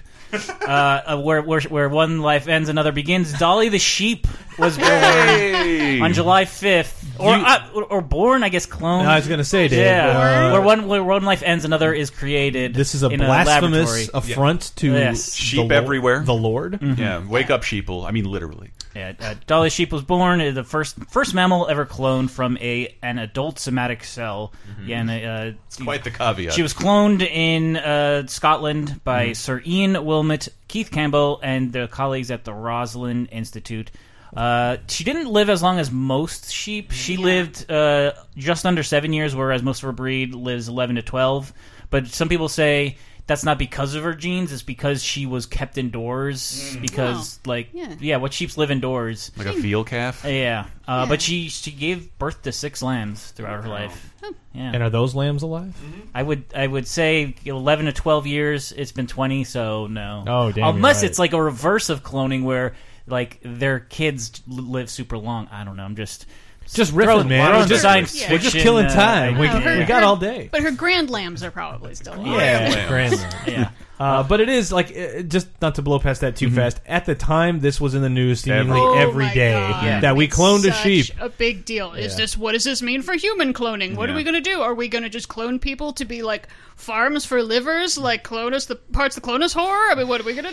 S4: where one life ends, another begins. Dolly the sheep was born on July 5th, or born, I guess, cloned.
S1: I was going to say, Dave.
S4: Yeah, where one life ends, another is created.
S1: This is a
S4: in
S1: blasphemous
S4: laboratory.
S1: affront to
S3: sheep everywhere.
S1: The Lord.
S3: Yeah, wake up, sheeple. I mean, literally.
S4: Yeah, Dolly sheep was born, the first mammal ever cloned from an adult somatic cell. Yeah, and
S3: it's quite the caveat.
S4: She was cloned in Scotland by Sir Ian Wilmot, Keith Campbell, and their colleagues at the Roslin Institute. She didn't live as long as most sheep. She lived just under 7 years, whereas most of her breed lives 11 to 12. But some people say that's not because of her genes, it's because she was kept indoors. Because, what sheeps live indoors.
S3: Like a field calf?
S4: Yeah. But she gave birth to 6 lambs throughout her life. Yeah.
S1: And are those lambs alive?
S4: I would say 11 to 12 years. It's been 20, so no.
S1: Oh, damn.
S4: Unless
S1: right.
S4: it's like a reverse of cloning where like their kids live super long. I don't know. I'm just
S1: riffing, man.
S4: We're
S1: just killing time. We got all day.
S5: But her grand lambs are probably still alive.
S1: Yeah, grand lambs.
S4: Yeah.
S1: But it is like just not to blow past that too fast. At the time, this was in the news seemingly every day that we cloned a sheep.
S5: A big deal. What does this mean for human cloning? What are we going to do? Are we going to just clone people to be like farms for livers, like Clonus, the parts of Clonus horror? I mean, what are we going to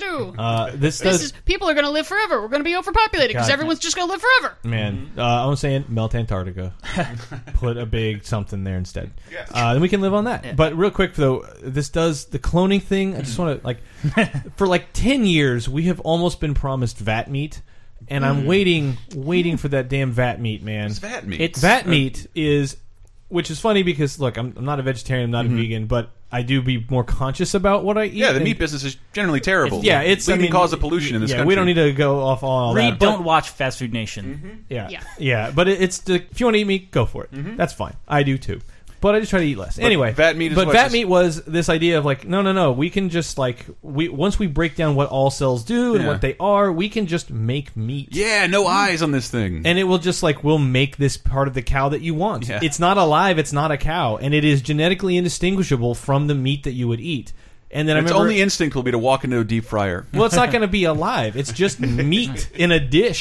S5: do? People are going to live forever. We're going to be overpopulated because everyone's just going to live forever.
S1: Man, I'm saying melt Antarctica. Put a big something there instead. Yes. Then we can live on that. Yeah. But real quick though, this does the cloning thing. I just want to for like 10 years we have almost been promised vat meat, and I'm waiting for that damn vat meat, man.
S3: What's vat meat?
S1: Vat meat is, which is funny because look, I'm not a vegetarian, I'm not a vegan, but I do be more conscious about what I eat.
S3: Yeah, the meat business is generally terrible.
S1: It's
S3: leading cause of pollution in this country.
S1: We don't need to go off on all that.
S4: Don't watch Fast Food Nation.
S1: Yeah. But if you want to eat meat, go for it. That's fine. I do too. But I just try to eat less. Anyway,
S3: vat meat
S1: was this idea of like, no. We can just like once we break down what all cells do and what they are, we can just make meat.
S3: Yeah, no eyes on this thing,
S1: and it will just like we'll make this part of the cow that you want. Yeah. It's not alive. It's not a cow, and it is genetically indistinguishable from the meat that you would eat. And then
S3: its only instinct will be to walk into a deep fryer.
S1: Well, it's not going to be alive. It's just meat in a dish.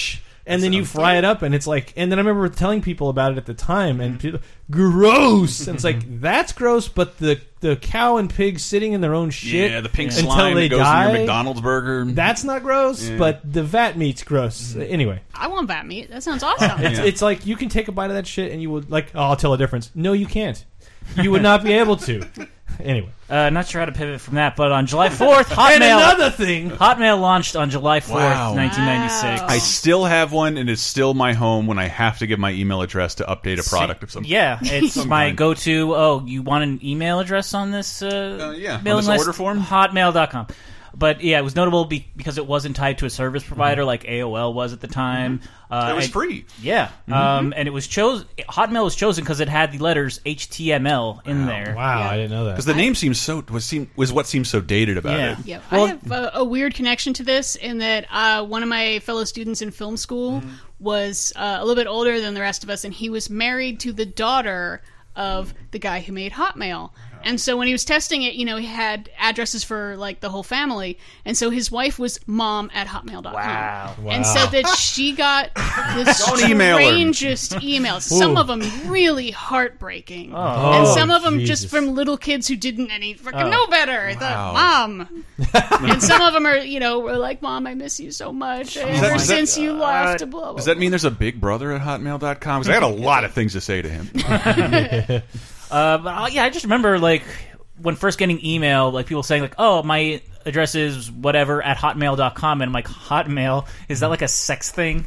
S1: and then you fry it up, and it's like. And then I remember telling people about it at the time, and people, gross. And it's like that's gross, but the cow and pig sitting in their own shit,
S3: the pink
S1: until
S3: slime
S1: they
S3: that goes
S1: die,
S3: in your McDonald's burger.
S1: That's not gross, but the vat meat's gross. Anyway,
S5: I want vat meat. That sounds awesome.
S1: it's like you can take a bite of that shit, and you would like. Oh, I'll tell a difference. No, you can't. You would not be able to. Anyway,
S4: not sure how to pivot from that, but on July 4th, Hotmail.
S1: And another thing,
S4: Hotmail launched on July 4th, 1996.
S3: I still have one, and it's still my home when I have to give my email address to update a product of some.
S4: Yeah, it's my go-to. Oh, you want an email address on this?
S3: Mailing list? Order form.
S4: Hotmail.com. But yeah, it was notable because it wasn't tied to a service provider like AOL was at the time.
S3: It was free.
S4: Yeah, and it was Hotmail was chosen because it had the letters HTML in there.
S1: Wow, I didn't know that.
S3: Because the name was what seems so dated about it.
S5: Yeah, well, I have a weird connection to this in that one of my fellow students in film school was a little bit older than the rest of us, and he was married to the daughter of the guy who made Hotmail. And so when he was testing it, he had addresses for like the whole family, and so his wife was mom@hotmail.com.
S4: Wow.
S5: And said that she got the
S3: email her.
S5: strangest emails. Some of them really heartbreaking,
S4: Oh.
S5: and some of them
S1: Jesus.
S5: just from little kids who didn't fucking know better. I thought,
S3: Wow.
S5: Mom. And some of them are, were like, Mom, I miss you so much. Ever since you left, blah, blah, blah.
S3: Does that mean there's a big brother at hotmail.com? Because I had a lot of things to say to him.
S4: But I just remember like when first getting email, like people saying like, "Oh, my address is whatever at hotmail.com," and I'm like, "Hotmail? Is that like a sex thing?"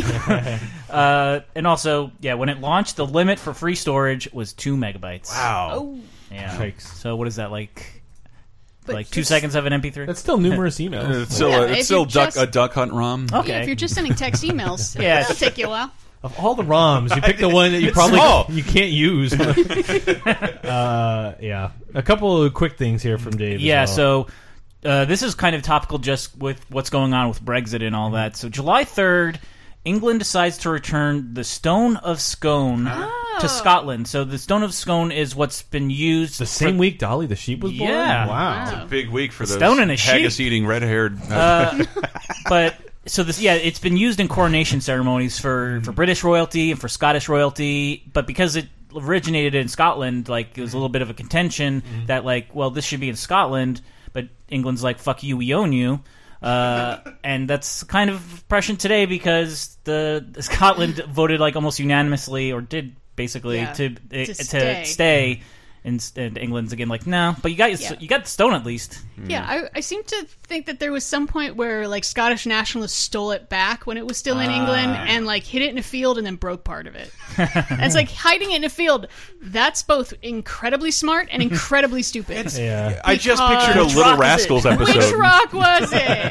S4: And also, when it launched, the limit for free storage was 2 megabytes.
S3: Wow.
S5: Oh.
S4: Yeah.
S1: Yikes.
S4: So what is that like?
S5: But
S4: Like 2 seconds of an MP3?
S1: That's still numerous emails.
S3: It's still,
S5: Yeah,
S3: it's still a duck hunt ROM.
S4: Okay.
S5: Yeah, if you're just sending text emails,
S4: Yeah.
S5: that'll take you a while.
S1: Of all the ROMs, you pick the one that you probably you can't use. Yeah. A couple of quick things here from Dave.
S4: Yeah,
S1: as well.
S4: so this is kind of topical just with what's going on with Brexit and all that. So July 3rd, England decides to return the Stone of Scone to Scotland. So the Stone of Scone is what's been used...
S1: The same week Dolly the sheep was born?
S4: Yeah.
S1: Wow.
S3: It's a big week for those
S4: Stone and a sheep.
S3: haggis-eating, red-haired...
S4: But... So this, it's been used in coronation ceremonies for British royalty and for Scottish royalty, but because it originated in Scotland, like it was a little bit of a contention that like, well, this should be in Scotland, but England's like, fuck you, we own you, and that's kind of prescient today because the Scotland voted like almost unanimously, or did basically to stay. And England's again like, no, but you got the stone at least.
S5: Yeah, I seem to think that there was some point where like Scottish nationalists stole it back when it was still in England and like hid it in a field and then broke part of it. And it's like hiding it in a field. That's both incredibly smart and incredibly stupid.
S3: I just pictured a Little Rascals episode.
S5: Which rock was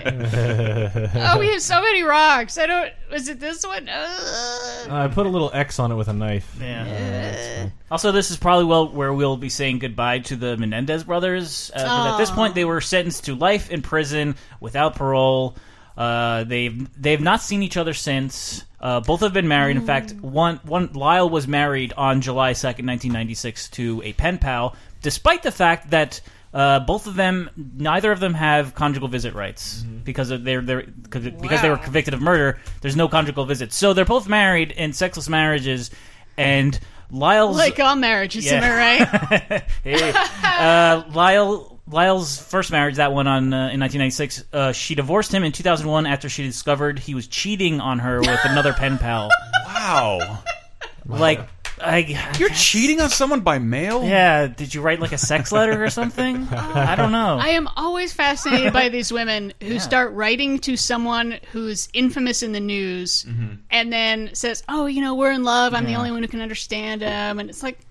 S5: it? Oh, we have so many rocks. Was it this one?
S1: I put a little X on it with a knife.
S4: Yeah. Also, this is probably where we'll be saying goodbye to the Menendez brothers. 'Cause at this point, they were sentenced to life in prison without parole. They've not seen each other since. Both have been married. In fact, one Lyle was married on July 2nd, 1996, to a pen pal, despite the fact that both of them, neither of them have conjugal visit rights because they were convicted of murder. There's no conjugal visit, so they're both married in sexless marriages, and Lyle's
S5: like all marriages, am I
S4: right? Lyle's first marriage, that one in 1996, she divorced him in 2001 after she discovered he was cheating on her with another pen pal.
S3: Wow.
S4: Like,
S3: you're cheating on someone by mail?
S4: Yeah. Did you write like a sex letter or something? I don't know.
S5: I am always fascinated by these women who start writing to someone who's infamous in the news and then says, oh, we're in love. I'm the only one who can understand him. And it's like,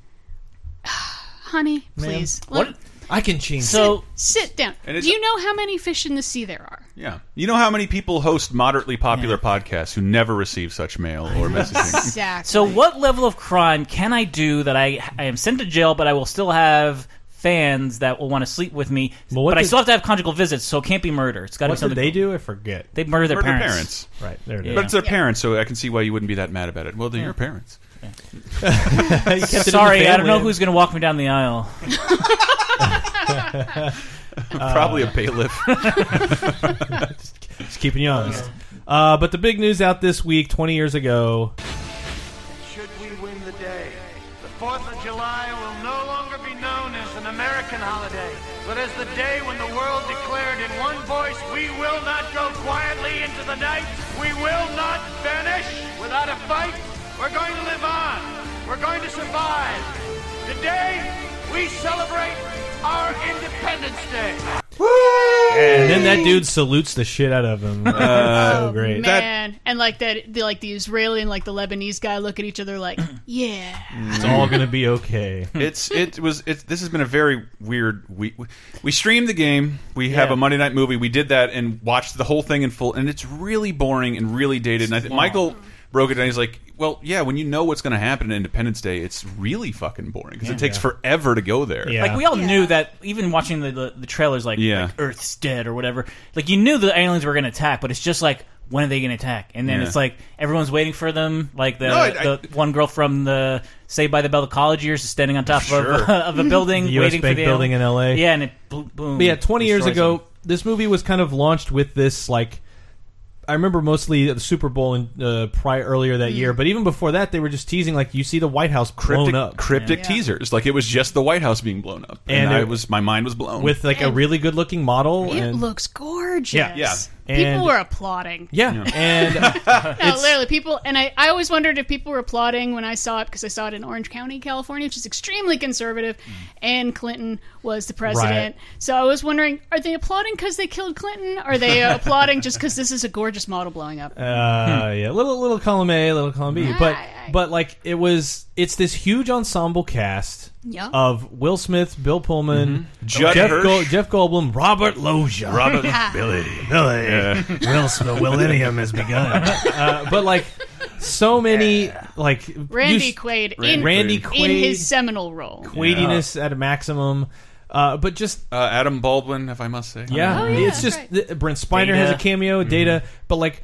S5: honey, please.
S1: What? I can change.
S5: So sit down. Do you know how many fish in the sea there are?
S3: Yeah. You know how many people host moderately popular podcasts who never receive such mail or messaging?
S5: Exactly.
S4: So what level of crime can I do that I am sent to jail, but I will still have fans that will want to sleep with me, but I still have to have conjugal visits, so it can't be murder. It's got to be something.
S1: What did they do? I forget.
S4: They murder their
S3: Murder
S4: parents.
S1: Right. There it is.
S3: But it's their parents, so I can see why you wouldn't be that mad about it. Well, they're your parents.
S4: Sorry, I don't know who's going to walk me down the aisle.
S3: Probably a bailiff.
S1: Just keeping you honest. But the big news out this week, 20 years ago.
S15: Should we win the day, the 4th of July will no longer be known as an American holiday, but as the day when the world declared in one voice, we will not go quietly into the night, we will not vanish without a fight, we're going to live on, we're going to survive. Today, we celebrate our Independence Day.
S1: And then that dude salutes the shit out of him. So great.
S5: Man, and like that, the Israeli and like the Lebanese guy look at each other like, yeah,
S1: it's all gonna be okay.
S3: This has been a very weird week. We streamed the game. We have a Monday night movie. We did that and watched the whole thing in full, and it's really boring and really dated. And I think Michael broke it down. He's like, well, yeah, when you know what's going to happen on Independence Day, it's really fucking boring because it takes forever to go there.
S4: Like, we all knew that, even watching the trailers, like Earth's dead or whatever, like, you knew the aliens were going to attack, but it's just like, when are they going to attack? And then it's like, everyone's waiting for them, like the one girl from the Saved by the Bell college years is standing on top of a building,
S1: the US
S4: waiting
S1: Bank
S4: for the
S1: building in LA.
S4: Yeah, and it boom.
S1: But yeah, 20 years ago, this movie was kind of launched with this, like, I remember mostly the Super Bowl earlier that year, but even before that, they were just teasing, like, you see the White House blown up.
S3: Cryptic teasers. Like, it was just the White House being blown up. And my mind was blown.
S1: With, like, a really good-looking model.
S5: It looks gorgeous.
S3: Yeah.
S5: People were applauding.
S1: Yeah. And
S5: no, literally, people, and I always wondered if people were applauding when I saw it, because I saw it in Orange County, California, which is extremely conservative, and Clinton was the president. Right. So I was wondering, are they applauding because they killed Clinton? Are they applauding just because this is a gorgeous model blowing up?
S1: Yeah, little column A, little column B. But like, it's this huge ensemble cast of Will Smith, Bill Pullman, Jeff Goldblum, Robert Loggia, Billy. Will Smith, Millennium has begun. But like, so many like
S5: Randy Quaid in his seminal role,
S1: Quaidiness at a maximum. But just
S3: Adam Baldwin, if I must say,
S1: it's just Brent Spiner has a cameo, Data, but like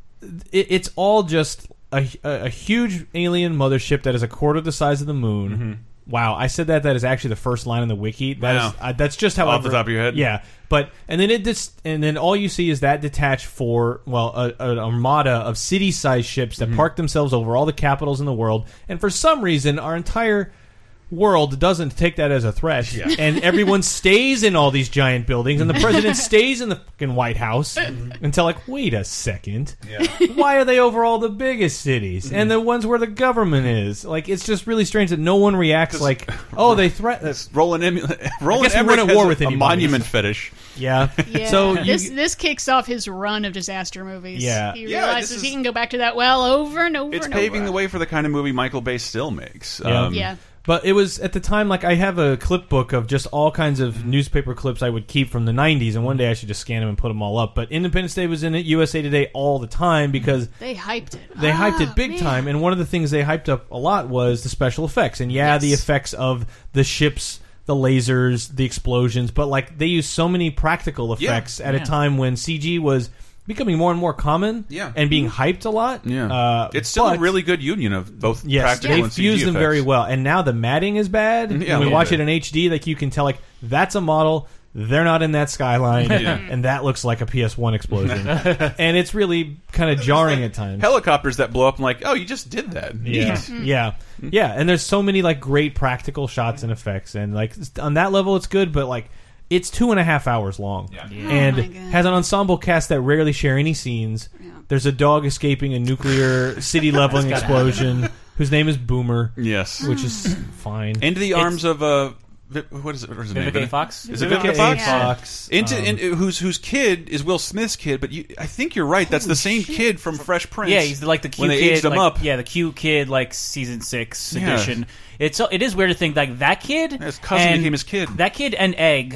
S1: it's all just a huge alien mothership that is a quarter the size of the moon. Wow, I said that is actually the first line in the wiki. That's just how
S3: off the top of your head.
S1: Yeah, but and then all you see is that detached for an armada of city-sized ships that park themselves over all the capitals in the world, and for some reason our entire world doesn't take that as a threat, and everyone stays in all these giant buildings, and the president stays in the fucking White House until, like, wait a second, why are they over all the biggest cities and the ones where the government is? Like, it's just really strange that no one reacts like, oh, they threaten.
S3: Roland Emmerich
S1: at war with
S3: a monument fetish.
S1: Yeah.
S5: So this kicks off his run of disaster movies.
S1: Yeah.
S5: He realizes he can go back to that well over and over.
S3: It's paving the way for the kind of movie Michael Bay still makes.
S1: But it was, at the time, like, I have a clip book of just all kinds of newspaper clips I would keep from the 90s, and one day I should just scan them and put them all up. But Independence Day was in it, USA Today all the time, because
S5: they hyped it.
S1: They hyped it big time, and one of the things they hyped up a lot was the special effects. And the effects of the ships, the lasers, the explosions, but, like, they used so many practical effects at a time when CG was becoming more and more common and being hyped a lot.
S3: It's still a really good union of both practical and CG
S1: they fuse them
S3: effects.
S1: very well. And now the matting is bad. When we watch it in HD, like, you can tell, like, that's a model. They're not in that skyline, and that looks like a PS1 explosion. And it's really kind of jarring at times.
S3: Helicopters that blow up, I'm like, oh, you just did that.
S1: Yeah. And there's so many, like, great practical shots and effects, and, like, on that level it's good, but, like, it's 2.5 hours long, and has an ensemble cast that rarely share any scenes. There's a dog escaping a nuclear city leveling explosion whose name is Boomer.
S3: Yes,
S1: which is fine.
S3: Into the arms of what is it? What's his name?
S4: Vivica A. Fox.
S3: Is it Vivica Fox? Whose kid is Will Smith's kid? But I think you're right. That's the same kid from Fresh Prince.
S4: Yeah, he's like the cute
S3: when they
S4: kid.
S3: Aged him up.
S4: Yeah, the cute kid, like season 6 edition. It is weird to think like that kid.
S3: His cousin became his kid.
S4: That kid and Egg.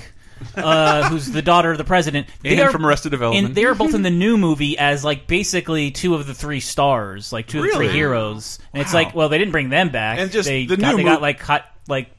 S4: Who's the daughter of the president?
S3: They are from Arrested Development.
S4: They are both in the new movie as like basically 2 of the 3 stars, like 2 of the 3 heroes. And it's like, well, they didn't bring them back.
S3: And just
S4: they
S3: the
S4: got like hot, like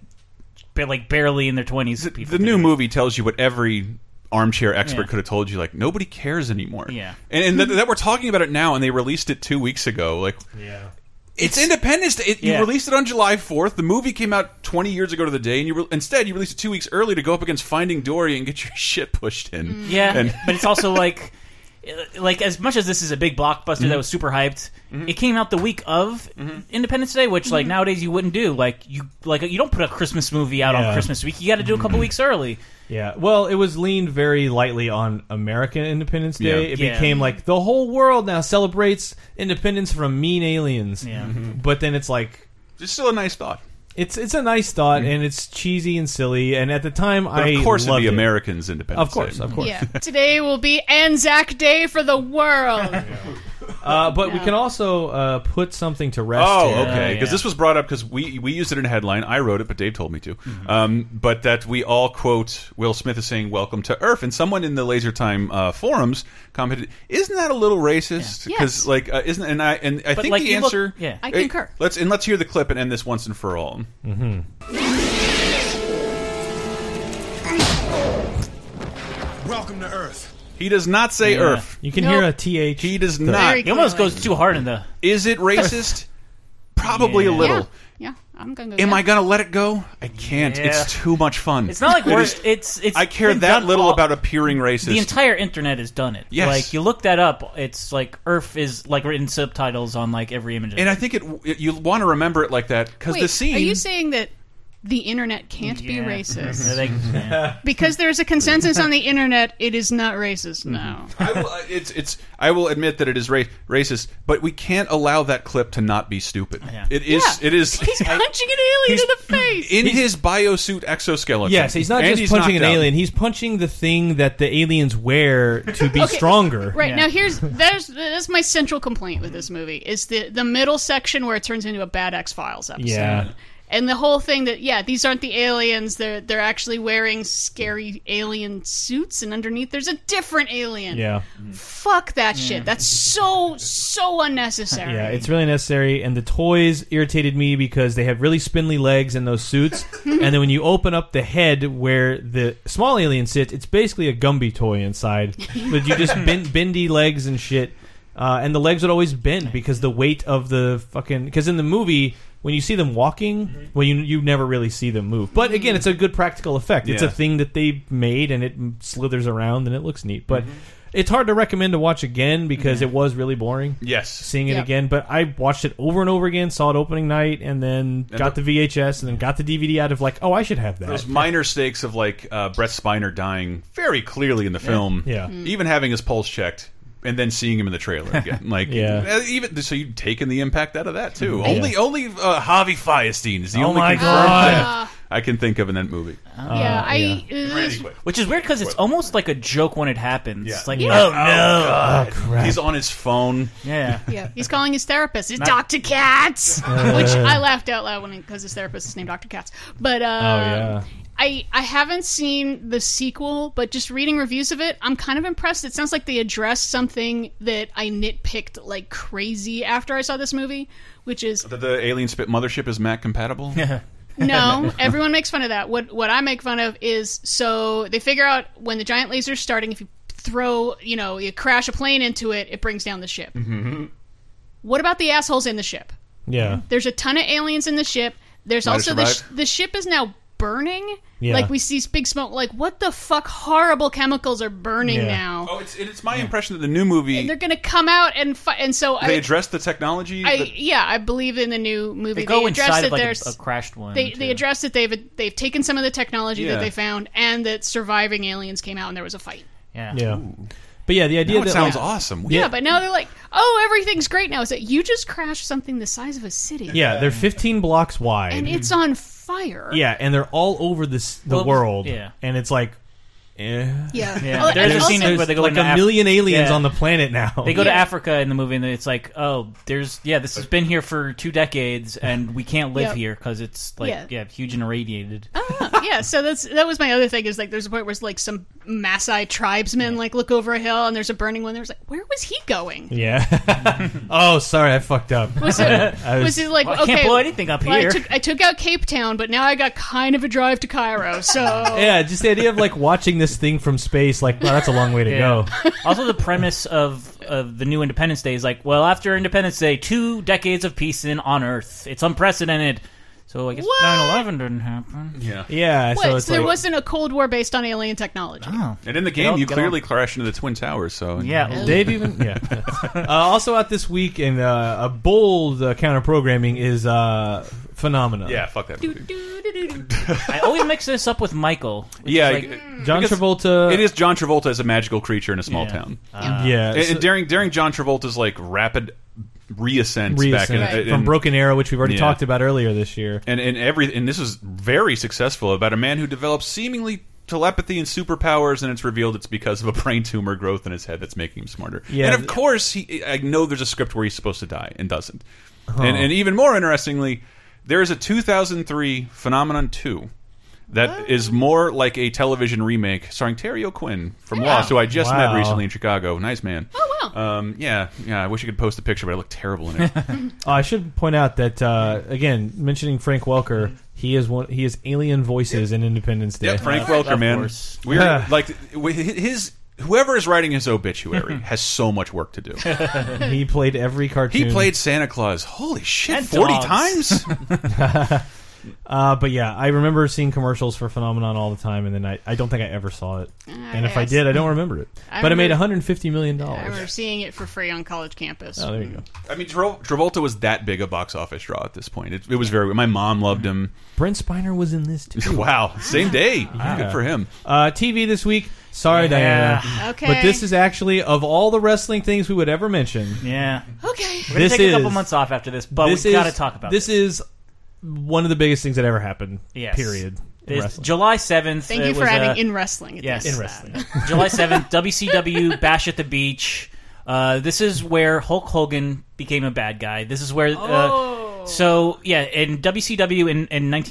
S4: barely in their 20s.
S3: The new movie tells you what every armchair expert could have told you. Like, nobody cares anymore.
S4: Yeah,
S3: and that we're talking about it now, and they released it 2 weeks ago. Like, It's Independence Day. You released it on July 4th. The movie came out 20 years ago to the day, and instead you released it 2 weeks early to go up against Finding Dory and get your shit pushed in.
S4: But it's also like like as much as this is a big blockbuster that was super hyped, it came out the week of Independence Day, which like nowadays you wouldn't do. Like you don't put a Christmas movie out on Christmas week. You got to do a couple weeks early.
S1: Yeah, well, it was leaned very lightly on American Independence Day.
S3: Yeah.
S1: It became like the whole world now celebrates independence from mean aliens.
S4: Yeah.
S1: But then it's like
S3: It's still a nice thought.
S1: it's a nice thought, and it's cheesy and silly. And at the time,
S3: But of course, it'd
S1: loved
S3: be
S1: it.
S3: Americans' Independence
S1: Of course,
S3: Day.
S1: of course.
S5: Yeah. Today will be Anzac Day for the world.
S1: But we can also put something to rest.
S3: Oh,
S1: here.
S3: okay. Because this was brought up because we used it in a headline. I wrote it, but Dave told me to. But that we all quote Will Smith is saying "Welcome to Earth," and someone in the Laser Time forums commented, "Isn't that a little racist?"
S5: Yeah.
S3: Because like, isn't and I
S4: But,
S3: think
S4: like,
S3: the
S4: you look-
S3: answer.
S4: yeah.
S5: I concur.
S3: Let's hear the clip and end this once and for all.
S17: Welcome to Earth.
S3: He does not say
S4: Yeah.
S3: Earth.
S1: You can hear a TH.
S3: He does
S5: Very
S3: not.
S4: He almost
S5: clearly.
S4: goes too hard in the.
S3: Is it racist? Probably a
S4: Yeah.
S3: little.
S5: Yeah, I'm gonna go.
S3: Am
S5: yeah.
S3: I gonna let it go? I can't.
S4: Yeah.
S3: It's too much fun.
S4: It's not like
S3: It
S4: we're.
S3: is-
S4: It's.
S3: I care
S4: been
S3: that
S4: done
S3: little
S4: all-
S3: about appearing racist.
S4: The entire internet has done it.
S3: Yes.
S4: Like you look that up, it's like Earth is like written subtitles on like every image.
S3: And I think you want to remember it like that because
S5: Wait,
S3: the scene.
S5: are you saying that the internet can't be
S4: Yeah.
S5: racist?
S4: Yeah.
S5: Because there's a consensus on the internet, it is not racist now.
S3: I will, I will admit that it is racist, but we can't allow that clip to not be stupid.
S4: Yeah.
S3: It is.
S5: Yeah.
S3: It is.
S5: He's punching an alien in the face.
S3: In his biosuit exoskeleton.
S1: Yes, he's not
S3: And
S1: just
S3: he's
S1: punching an
S3: knocked out.
S1: alien. He's punching the thing that the aliens wear to be
S5: Okay,
S1: stronger.
S5: Right,
S4: Yeah.
S5: now that's my central complaint with this movie is the middle section where it turns into a bad X-Files episode.
S1: Yeah.
S5: And the whole thing that these aren't the aliens, they're actually wearing scary alien suits, and underneath there's a different alien.
S1: Yeah.
S5: Fuck that shit. That's so unnecessary.
S1: Yeah, it's really necessary. And the toys irritated me because they have really spindly legs in those suits. And then when you open up the head where the small alien sits, it's basically a Gumby toy inside. But you just bendy legs and shit. And the legs would always bend because the weight of the fucking... Because in the movie... When you see them walking, well, you never really see them move. But again, it's a good practical effect. It's
S3: Yeah.
S1: a thing that they made, and it slithers around, and it looks neat. But it's hard to recommend to watch again because it was really boring.
S3: Yes.
S1: Seeing it
S5: Yep.
S1: again. But I watched it over and over again, saw it opening night, and then got the VHS, and then got the DVD out of like, oh, I should have that.
S3: Those minor stakes of like Brett Spiner dying very clearly in the film.
S1: Yeah.
S3: Even having his pulse checked. And then seeing him in the trailer again, like even so, you've taken the impact out of that too.
S1: Yeah.
S3: Only Harvey Fierstein is the only
S1: my
S3: confirmed
S1: God.
S3: death I can think of in that movie.
S4: Which is weird because it's almost like a joke when it happens. It's like,
S5: Yeah.
S4: oh no,
S1: crap.
S3: He's on his phone.
S4: yeah.
S5: Yeah, he's calling his therapist. It's
S4: Not-
S5: Dr. Katz, which I laughed out loud because his therapist is named Dr. Katz. But
S1: yeah.
S5: I haven't seen the sequel, but just reading reviews of it, I'm kind of impressed. It sounds like they addressed something that I nitpicked like crazy after I saw this movie, which is
S3: That the alien spit mothership is Mac compatible.
S5: no, everyone makes fun of that. What I make fun of is so they figure out when the giant laser's starting, if you throw, you crash a plane into it, it brings down the ship. What about the assholes in the ship?
S1: Yeah.
S5: There's a ton of aliens in the ship. There's
S3: Might have
S5: also
S3: survived.
S5: the ship is now burning.
S1: Yeah.
S5: Like we see big smoke. Like what the fuck? Horrible chemicals are burning
S1: Yeah.
S5: now.
S3: Oh, it's my impression that the new movie
S5: And they're gonna come out and and so
S3: they addressed the technology.
S5: I believe in the new movie
S4: They go
S5: addressed
S4: inside
S5: that
S4: of like
S5: there's
S4: a crashed one.
S5: they
S4: too.
S5: addressed that they've taken some of the technology
S3: Yeah.
S5: that they found and that surviving aliens came out and there was a fight.
S4: Yeah.
S1: Yeah. But yeah, the idea
S3: Now it
S1: that
S3: sounds
S1: like,
S3: awesome.
S5: Yeah, but now they're like, oh, everything's great now. Is that you just crashed something the size of a city?
S1: Yeah, they're 15 blocks wide.
S5: and it's on fire.
S1: Yeah, and they're all over the
S4: Well,
S1: world.
S4: yeah.
S1: And it's like,
S5: Yeah.
S4: Yeah.
S5: Oh,
S4: There's
S5: and
S4: a scene
S5: also-
S4: where they go
S1: like
S4: into
S1: a million aliens
S4: yeah.
S1: on the planet now.
S4: They go to
S5: Yeah.
S4: Africa in the movie, and it's like, oh, this has been here for 2 decades, and we can't live
S5: Yep.
S4: here because it's like, huge and irradiated.
S5: Yeah, so that was my other thing is like there's a point where it's like some Maasai tribesmen like look over a hill and there's a burning one. There's like, where was he going?
S1: Yeah. Oh, sorry, I fucked up.
S5: Was it, was it like,
S4: Well, I
S5: okay,
S4: can't blow anything up
S5: well,
S4: here.
S5: I took out Cape Town, but now I got kind of a drive to Cairo. So
S1: Yeah, just the idea of like watching this thing from space, like, wow, that's a long way to go.
S4: Also, the premise of the new Independence Day is like, well, after Independence Day, 2 decades of peace on Earth. It's unprecedented. So I guess
S5: What?
S4: 9/11 didn't happen.
S1: Yeah,
S5: What?
S1: so it's
S5: So there
S1: like,
S5: wasn't a Cold War based on alien technology.
S4: Oh.
S3: And in the game, you clearly crash into the Twin Towers. So
S1: Dave even also out this week in a bold counter programming is Phenomena.
S3: Yeah, fuck that movie.
S4: I always mix this up with Michael. which
S3: Yeah,
S4: is like,
S1: John Travolta.
S3: It is John Travolta as a magical creature in a small town. And during John Travolta's like rapid reascent back
S1: from Broken Arrow, which we've already
S3: Yeah.
S1: talked about earlier this year,
S3: and this was very successful about a man who develops seemingly telepathy and superpowers, and it's revealed it's because of a brain tumor growth in his head that's making him smarter.
S1: Yeah.
S3: And of course, I know there's a script where he's supposed to die and doesn't.
S1: Huh.
S3: And even more interestingly, there is a 2003 Phenomenon 2 that is more like a television remake starring Terry O'Quinn from Lost, who I just met recently in Chicago. Nice man.
S5: Oh, wow.
S3: Yeah. I wish I could post a picture, but I look terrible in it.
S1: I should point out that again, mentioning Frank Welker, he is Alien Voices in Independence Day.
S3: Yeah, Frank Welker, man. We're like his. Whoever is writing his obituary has so much work to do.
S1: He played every cartoon.
S3: He played Santa Claus. Holy shit,
S4: And
S3: 40
S4: dogs.
S3: times?
S1: But yeah, I remember seeing commercials for Phenomenon all the time, and then I don't think I ever saw it. And if I
S5: yes.
S1: did, I don't remember it. But it made $150 million.
S5: I remember seeing it for free on college campus.
S1: Oh, there you go.
S3: I mean, Travolta was that big a box office draw at this point. It was very. My mom loved him.
S1: Brent Spiner was in this too.
S3: Wow, same day.
S1: Yeah.
S3: Good for him.
S1: TV this week. Sorry,
S4: Yeah.
S1: Diana.
S5: Okay.
S1: But this is actually, of all the wrestling things we would ever mention,
S4: yeah.
S5: Okay.
S4: We're going to take a couple months off after this, but we've got to talk about
S1: this. This is one of the biggest things that ever happened.
S4: Yes.
S1: Period. in
S4: This
S1: wrestling.
S4: July 7th.
S5: Thank you for adding in wrestling.
S4: Yes.
S1: In wrestling.
S4: July 7th, WCW Bash at the Beach. This is where Hulk Hogan became a bad guy. This is where... so, yeah, in WCW in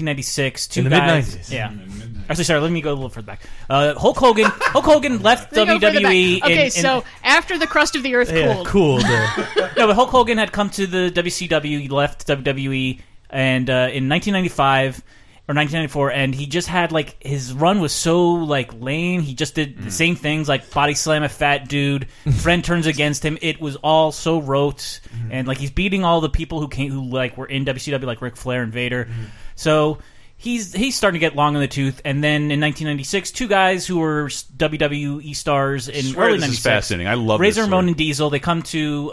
S4: 1996, two
S1: In the
S4: guys...
S1: mid-90s.
S4: Yeah. Actually, sorry, let me go a little further back. Hulk Hogan left
S5: Let me go further back.
S4: WWE...
S5: Okay, so after the crust of the earth cooled.
S4: No, but Hulk Hogan had come to the WCW, he left WWE, and in 1995... or 1994, and he just had, like, his run was so, like, lame. He just did the same things, like body slam a fat dude, friend turns against him. It was all so rote, and, like, he's beating all the people who like, were in WCW, like Ric Flair and Vader. So he's starting to get long in the tooth, and then in 1996, two guys who were WWE stars in
S3: Swear
S4: early
S3: this
S4: 96.
S3: is fascinating. I love
S4: Razor
S3: this
S4: Ramon
S3: story.
S4: and Diesel, they come to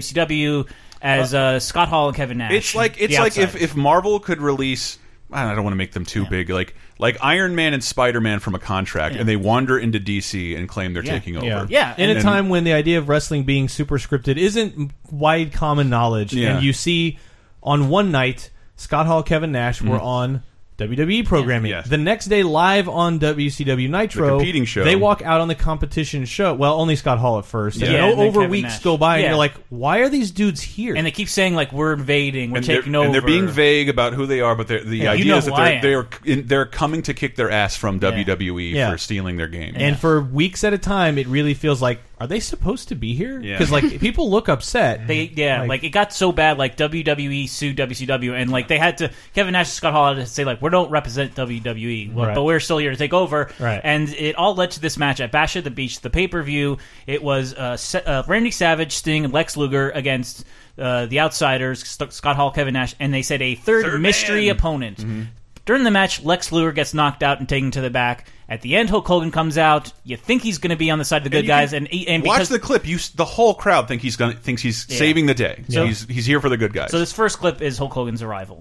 S4: WCW as Scott Hall and Kevin Nash.
S3: It's like if Marvel could release... I don't want to make them too big, like Iron Man and Spider-Man from a contract, and they wander into DC and claim they're taking over.
S1: In a time when the idea of wrestling being super scripted isn't wide common knowledge, and you see on one night Scott Hall, Kevin Nash were on WWE programming.
S3: Yes.
S1: The next day, live on WCW Nitro,
S3: The competing show.
S1: they walk out on the competition show. Well, only Scott Hall at first.
S4: Yeah.
S1: And
S4: Yeah, and then
S1: over
S4: Kevin
S1: weeks
S4: Nash.
S1: go by, and
S4: Yeah.
S1: you're like, why are these dudes here?
S4: And they keep saying, like, we're invading, we're
S3: And
S4: taking
S3: they're,
S4: over.
S3: and they're being vague about who they are, but the
S4: Yeah, you
S3: idea
S4: know
S3: is
S4: who I
S3: that they're coming to kick their ass from WWE
S1: Yeah.
S3: for stealing their game.
S1: And for weeks at a time, it really feels like, are they supposed to be here?
S3: Yeah.
S1: Because like people look upset.
S4: Like it got so bad, like WWE sued WCW, and like they had to, Kevin Nash and Scott Hall had to say, like, we don't represent WWE,
S1: Right.
S4: but we're still here to take over.
S1: Right.
S4: And it all led to this match at Bash at the Beach, the pay-per-view. It was Randy Savage, Sting, and Lex Luger against the Outsiders, Scott Hall, Kevin Nash, and they said a third mystery
S3: man.
S4: opponent. During the match, Lex Luger gets knocked out and taken to the back. At the end, Hulk Hogan comes out. You think he's going to be on the side of the good guys, and
S3: watch
S4: because
S3: the clip. The whole crowd thinks he's saving the day. So
S4: Yeah.
S3: he's here for the good guys.
S4: So this first clip is Hulk Hogan's arrival.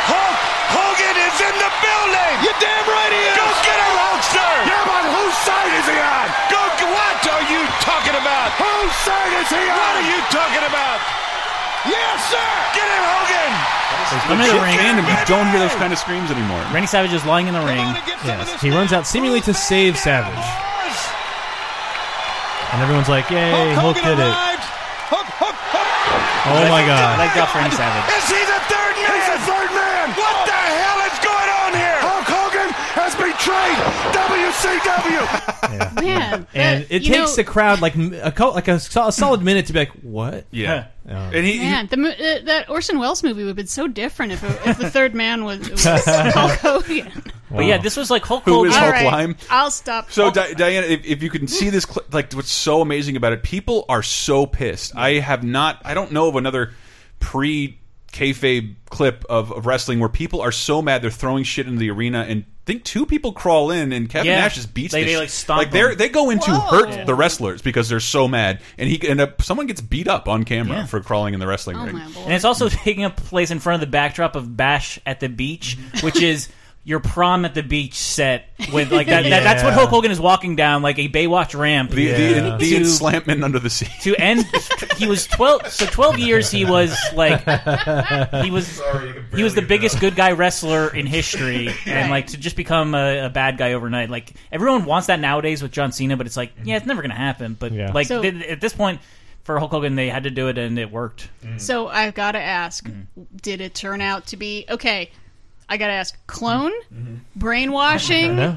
S15: Hogan is in the building! You damn right he is! Go get him, Hulkster! Yeah, but whose side is he on? What are you talking about? Whose side is he on? What are you talking about? Yes, sir! Get him, Hogan!
S4: I'm in the ring.
S3: Random. You don't hear those kind of screams anymore.
S4: Randy Savage is lying in the ring.
S1: Yes. He runs out seemingly to save Savage. And everyone's like, yay, Hulk did it. Oh my god.
S4: Leg drop for Randy Savage.
S15: Is he the third man? He's the third man! What the hell is going on here? Hulk Hogan has betrayed WCW!
S5: Man,
S1: And it takes the crowd like a solid minute to be like, what?
S3: Yeah.
S1: And
S5: Man, that Orson Welles movie would have been so different if the third man was Hulk Hogan.
S4: But yeah, this was like Hulk
S3: Who
S4: Hogan.
S3: is Hulk
S5: All right,
S3: Lime?
S5: I'll stop.
S3: So Diana, if you can see this, like what's so amazing about it, people are so pissed. I don't know of another kayfabe clip of wrestling where people are so mad they're throwing shit into the arena, and I think 2 people crawl in and Kevin Nash just beats
S4: they
S3: the
S4: like stomp
S3: like
S4: them.
S3: they go in to hurt the wrestlers because they're so mad, and someone gets beat up on camera for crawling in the wrestling ring.
S4: And it's also taking up place in front of the backdrop of Bash at the Beach, which is your prom at the beach set with like that. That's what Hulk Hogan is walking down, like a Baywatch ramp.
S3: The enslampment under the sea.
S4: To end, he was 12. So 12 years, he was like he was the biggest good guy wrestler in history, and like to just become a bad guy overnight. Like everyone wants that nowadays with John Cena, but it's like it's never gonna happen. But like at this point. For Hulk Hogan, they had to do it, and it worked.
S5: So I've got to ask, did it turn out to be... Okay, I got to ask, clone? Brainwashing?
S1: No.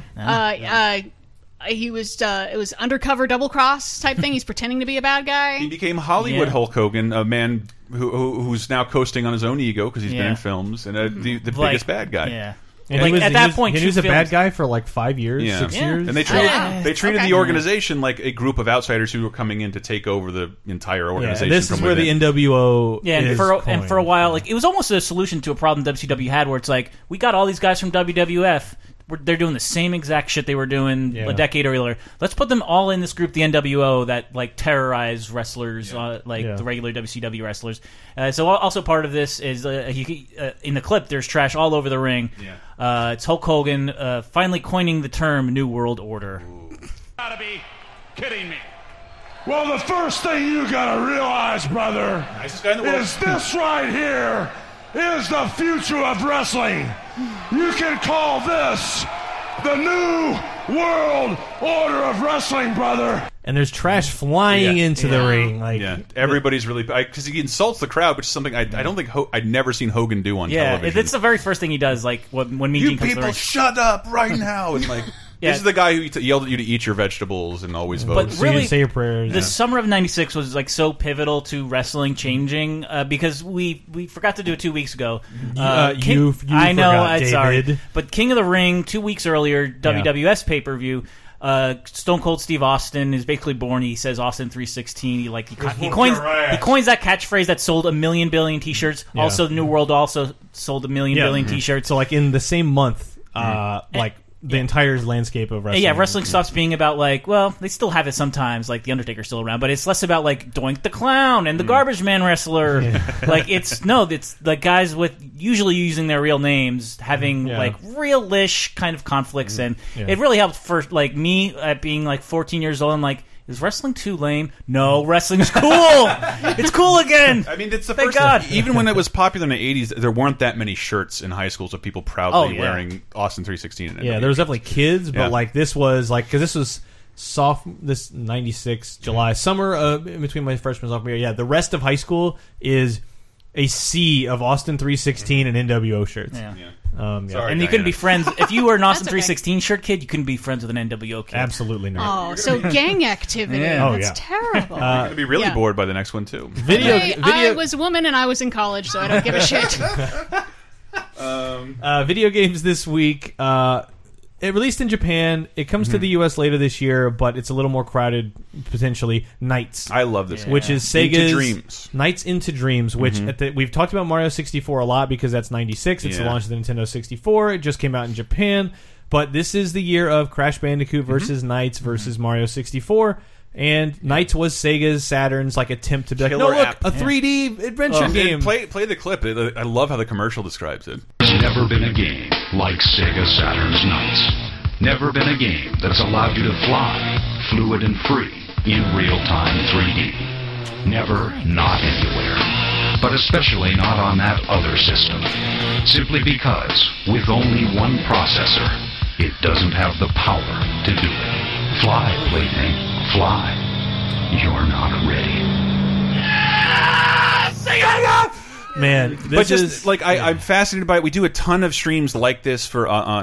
S5: He was... it was undercover double-cross type thing? He's pretending to be a bad guy?
S3: He became Hollywood Hulk Hogan, a man who's now coasting on his own ego because he's been in films, and the biggest bad guy.
S4: Yeah.
S1: And
S4: like, at that point,
S1: he was a bad guy for like 5 years, 6 years.
S3: And they treated the organization like a group of outsiders who were coming in to take over the entire organization.
S1: This is where the NWO
S4: and for a while, like it was almost a solution to a problem WCW had, where it's like, we got all these guys from WWF. They're doing the same exact shit they were doing a decade earlier. Let's put them all in this group, the NWO, that like terrorize wrestlers, the regular WCW wrestlers. So also part of this is in the clip, there's trash all over the ring. It's Hulk Hogan finally coining the term New World Order.
S17: Gotta be kidding me. Well, the first thing you gotta realize, brother, is this right here is the future of wrestling. You can call this the New World Order of Wrestling, brother.
S1: And there's trash flying into the ring. Like,
S3: everybody's really because he insults the crowd, which is something I don't think I'd never seen Hogan do on television.
S4: Yeah, it's the very first thing he does. Like when Mean Gene comes to the ring.
S3: Shut up right now! And like. This is the guy who yelled at you to eat your vegetables and always votes.
S4: But really,
S1: say your prayers.
S4: The summer of '96 was like so pivotal to wrestling changing because we forgot to do it 2 weeks ago.
S1: You
S4: I know,
S1: forgot, David.
S4: Sorry, but King of the Ring 2 weeks earlier, WWS pay-per-view. Stone Cold Steve Austin is basically born. He says Austin 316. He coins that catchphrase that sold 1 million billion T-shirts.
S1: Yeah.
S4: Also, New World also sold 1 million billion T-shirts.
S1: So like in the same month, the entire landscape of wrestling.
S4: Yeah, wrestling stops being about like, well, they still have it sometimes, like the Undertaker's still around, but it's less about like Doink the Clown and the Garbage Man Wrestler. Like it's like guys with usually using their real names having like real-ish kind of conflicts, and it really helped for like me at being like 14 years old. I'm like, is wrestling too lame? No, wrestling's cool. It's cool again.
S3: I mean, it's the
S4: Thank
S3: first.
S4: God.
S3: Even when it was popular in the '80s, there weren't that many shirts in high schools of people proudly wearing Austin 316.
S1: Yeah, there was definitely kids, but like this was like because this was this '96 July summer in between my freshman and sophomore year. Yeah, the rest of high school is a sea of Austin 316 and NWO shirts.
S3: Sorry,
S4: and you couldn't be friends if you were an Austin 316 shirt kid. You couldn't be friends with an NWO kid.
S1: Absolutely not.
S5: Oh, so gang activity. That's terrible.
S3: You're going to be really bored by the next one too.
S5: I was a woman and I was in college, so I don't give a shit.
S1: Video games this week. It released in Japan. It comes to the U.S. later this year, but it's a little more crowded, potentially. Nights.
S3: I love this.
S1: Which is Sega's
S3: Into Dreams.
S1: Nights into Dreams, which we've talked about Mario 64 a lot because that's 96. It's the launch of the Nintendo 64. It just came out in Japan. But this is the year of Crash Bandicoot versus Nights versus Mario 64. And Nights was Sega's Saturn's like attempt to be like, no, look, a 3D adventure game.
S3: Play the clip. I love how the commercial describes it.
S18: There's never been a game like Sega Saturn's Nights. Never been a game that's allowed you to fly, fluid and free, in real-time 3D. Never, not anywhere. But especially not on that other system. Simply because, with only one processor, it doesn't have the power to do it. Fly, plaything, fly. You're not ready.
S1: Man,
S3: but just like I'm fascinated by it. We do a ton of streams like this for on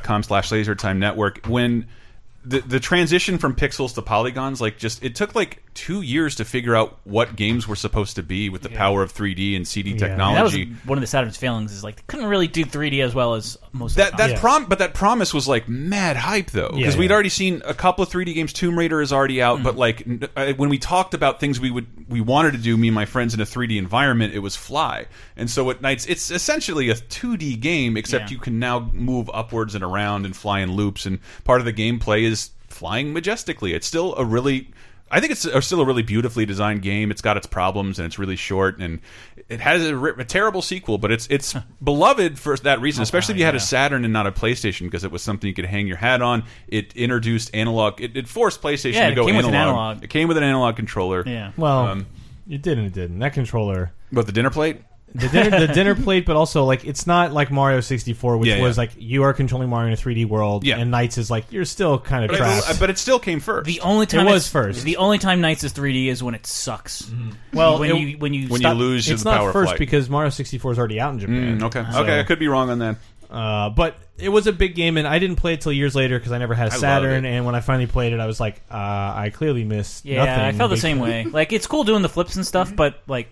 S3: YouTube.com/LaserTime Network. When the transition from pixels to polygons, like it took like 2 years to figure out what games were supposed to be with the power of 3D and CD
S4: And
S3: technology.
S4: that was one of the Saturn's failings. Is like they couldn't really do 3D as well as most of the
S3: But that promise was like mad hype though, because
S4: Yeah.
S3: we'd already seen a couple of 3D games. Tomb Raider is already out, but like when we talked about things we wanted to do, me and my friends in a 3D environment, it was Fly. And so at nights, it's essentially a 2D game, except you can now move upwards and around and fly in loops. And part of the gameplay is flying majestically. It's still I think it's still a really beautifully designed game. It's got its problems and it's really short, and it has a terrible sequel, but it's beloved for that reason, especially if you had a Saturn and not a PlayStation, because it was something you could hang your hat on. It introduced analog. It forced PlayStation to go
S4: came
S3: analog.
S4: with an analog.
S3: It came with an analog controller.
S4: Yeah.
S1: Well, it didn't. That controller.
S3: But the dinner plate?
S1: The dinner plate, but also like it's not like Mario 64, which was like you are controlling Mario in a 3D world, and Nights is like you're still kind of trapped.
S3: But it still came first.
S4: The only time
S1: it was first.
S4: The only time Nights is 3D is when it sucks.
S1: Well,
S4: when you
S3: you lose
S1: it's
S3: the
S1: not
S3: power
S1: first
S3: flight.
S1: because Mario 64 is already out in Japan.
S3: Okay,
S1: So-
S3: I could be wrong on that.
S1: But it was a big game, and I didn't play it till years later because I never had a
S3: I love
S1: Saturn.
S3: it.
S1: And when I finally played it, I was like, I clearly missed
S4: Yeah,
S1: nothing.
S4: I felt the
S1: big-
S4: same way. Like it's cool doing the flips and stuff, but like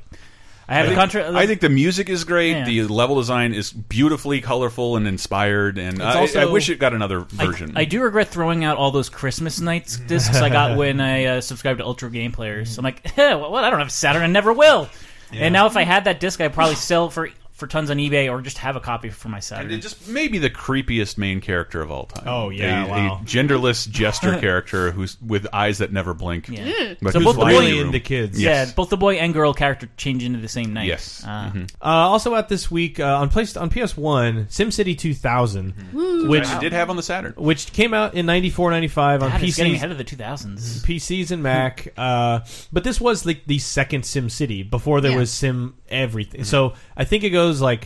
S3: I think the music is great.
S4: Yeah.
S3: The level design is beautifully colorful and inspired, and
S4: It's also-
S3: I wish it got another version.
S4: I do regret throwing out all those Christmas Nights discs I got when I subscribed to Ultra Game Players. I'm like, what? I don't have Saturn, I never will. And now if I had that disc, I'd probably sell for tons on eBay or just have a copy for my Saturn.
S3: And it just maybe the creepiest main character of all time.
S1: Oh, yeah, wow.
S3: a genderless jester character who's with eyes that never blink.
S4: Yeah.
S3: But
S4: So
S3: who's
S4: both the boy
S3: really
S1: into kids.
S4: Yeah, both the boy and girl character change into the same night.
S3: Yes.
S1: Also out this week on PS1, SimCity 2000, which
S3: I did have on the Saturn,
S1: which came out in 94, 95 on
S4: God, it's getting
S1: PCs.
S4: ahead of the 2000s.
S1: PCs and Mac, but this was like the second SimCity before there was Sim everything. So I think it goes like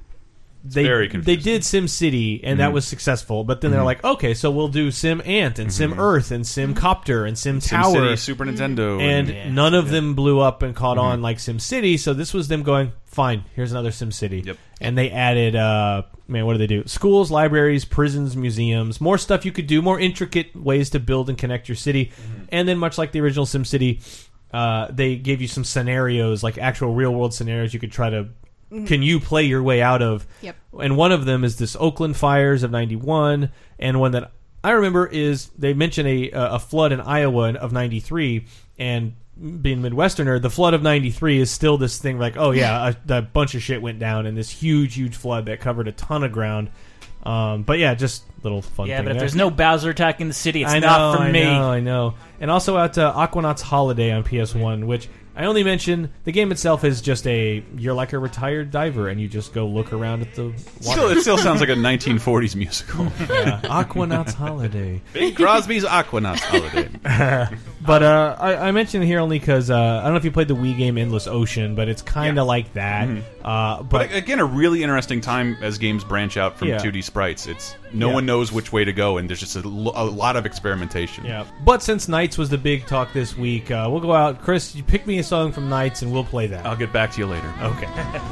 S3: very
S1: they did SimCity and that was successful, but then they're like, okay, so we'll do Sim Ant and Sim Earth and Sim Copter and Sim Tower,
S3: SimCity, Super Nintendo,
S1: and none of them blew up and caught on like SimCity. So this was them going, fine, here's another SimCity.
S3: Yep.
S1: And they added, what do they do? Schools, libraries, prisons, museums, more stuff you could do, more intricate ways to build and connect your city. And then much like the original SimCity, they gave you some scenarios, like actual real world scenarios you could try to can you play your way out of.
S5: Yep.
S1: And one of them is this Oakland fires of 91, and one that I remember is they mention a flood in Iowa of 93, and being Midwesterner, the flood of 93 is still this thing like, oh yeah, a bunch of shit went down in this huge flood that covered a ton of ground. But yeah, just little fun thing.
S4: Yeah, but if
S1: there.
S4: there's no Bowser attacking the city, it's
S1: I know,
S4: not for me.
S1: I know. And also out to Aquanauts Holiday on PS1, which I only mention. The game itself is just you're like a retired diver, and you just go look around at the water.
S3: It still sounds like a 1940s musical.
S1: Yeah, Aquanauts Holiday.
S3: Bing Crosby's Aquanauts Holiday.
S1: But I mentioned it here only because I don't know if you played the Wii game Endless Ocean, but it's kind of like that.
S3: But again, a really interesting time as games branch out from
S1: Yeah.
S3: 2D sprites. It's no one knows which way to go, and there's just a lot of experimentation.
S1: Yeah. But since Nights was the big talk this week, we'll go out. Chris, you pick me a song from Nights, and we'll play that.
S3: I'll get back to you later.
S1: Okay.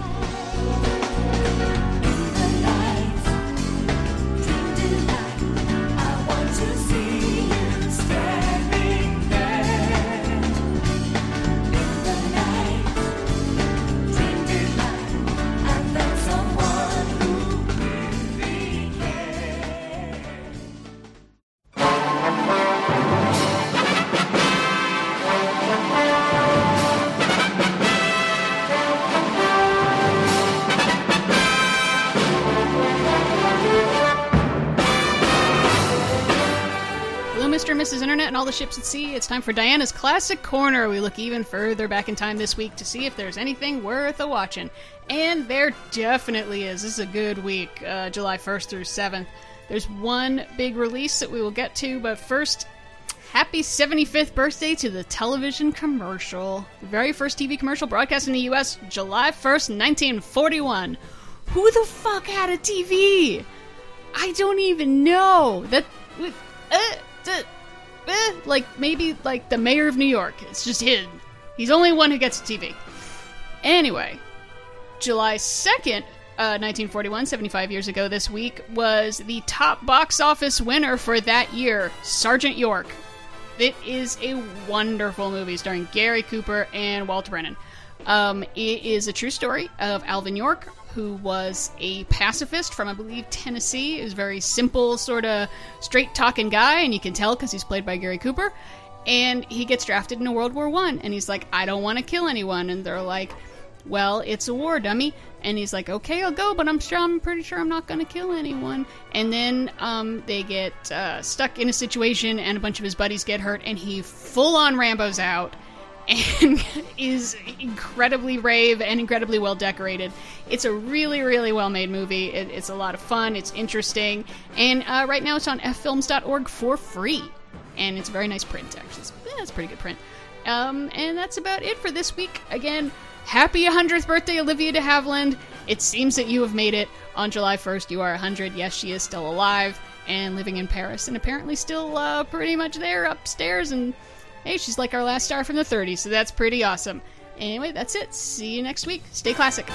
S5: Mr. and Mrs. Internet and all the ships at sea, it's time for Diana's Classic Corner. We look even further back in time this week to see if there's anything worth a-watching. And there definitely is. This is a good week, July 1st through 7th. There's one big release that we will get to, but first, happy 75th birthday to the television commercial. The very first TV commercial broadcast in the U.S., July 1st, 1941. Who the fuck had a TV? I don't even know. Like, maybe, like, the mayor of New York. It's just hidden. He's the only one who gets a TV. Anyway, July 2nd, 1941, 75 years ago this week, was the top box office winner for that year, Sergeant York. It is a wonderful movie starring Gary Cooper and Walter Brennan. It is a true story of Alvin York, who was a pacifist from, I believe, Tennessee. He was a very simple, sort of straight-talking guy, and you can tell because he's played by Gary Cooper. And he gets drafted into World War I, and he's like, I don't want to kill anyone. And they're like, well, it's a war, dummy. And he's like, okay, I'll go, but I'm pretty sure I'm not going to kill anyone. And then they get stuck in a situation, and a bunch of his buddies get hurt, and he full-on Rambos out and is incredibly brave and incredibly well decorated. It's a really, really well-made movie. It's a lot of fun. It's interesting. And right now it's on ffilms.org for free. And it's a very nice print, actually. It's a pretty good print. And that's about it for this week. Again, happy 100th birthday, Olivia de Havilland. It seems that you have made it. On July 1st, you are 100. Yes, she is still alive and living in Paris, and apparently still pretty much there upstairs. And hey, she's like our last star from the 30s, so that's pretty awesome. Anyway, that's it. See you next week. Stay classic.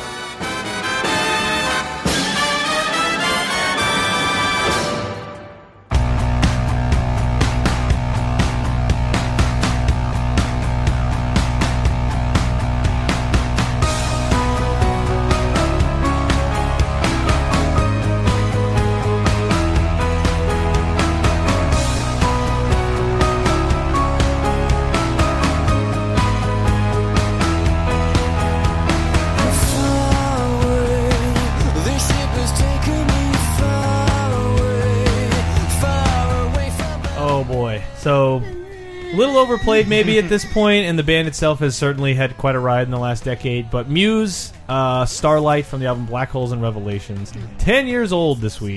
S1: So, a little overplayed maybe at this point, and the band itself has certainly had quite a ride in the last decade. But Muse, Starlight from the album Black Holes and Revelations, 10 years old this week.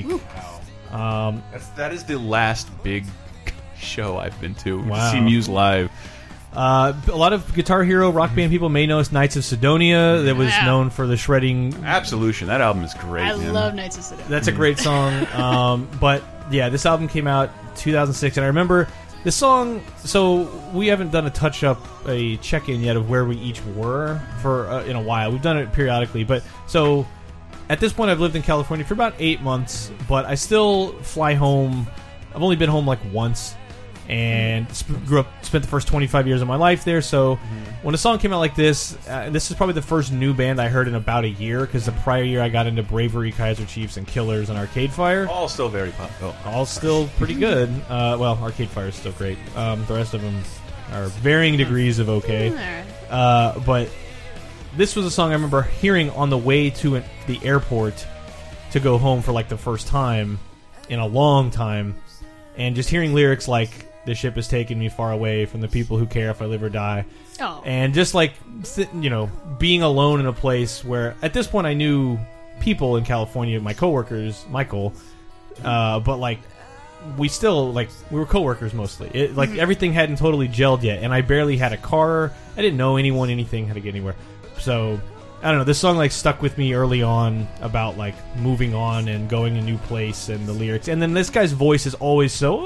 S3: That is the last big show I've been to.
S1: Wow.
S3: To see Muse live.
S1: A lot of Guitar Hero rock band people may know Knights of Sidonia, that was known for the shredding.
S3: Absolution, that album is great.
S5: I love Knights of Sidonia.
S1: That's a great song. But yeah, this album came out 2006, and I remember this song. So we haven't done a check-in yet of where we each were for in a while. We've done it periodically, but so at this point I've lived in California for about 8 months, but I still fly home. I've only been home like once, and spent the first 25 years of my life there. So when a song came out like this, this is probably the first new band I heard in about a year, because the prior year I got into Bravery, Kaiser Chiefs, and Killers and Arcade Fire.
S3: All still very popular.
S1: All still pretty good. Well, Arcade Fire is still great. The rest of them are varying degrees of okay. But this was a song I remember hearing on the way to the airport to go home for like the first time in a long time, and just hearing lyrics like, "The ship has taken me far away from the people who care if I live or die."
S5: Oh.
S1: And just like, being alone in a place where at this point I knew people in California, my coworkers, Michael, but like we were coworkers mostly. Everything hadn't totally gelled yet, and I barely had a car. I didn't know anyone, anything, how to get anywhere. So I don't know, this song like stuck with me early on about like moving on and going a new place, and the lyrics, and then this guy's voice is always so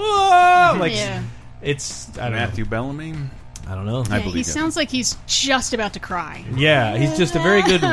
S1: it's
S3: Matthew Bellamy.
S1: I don't know.
S5: Yeah, he sounds like he's just about to cry.
S1: Yeah, he's just a very good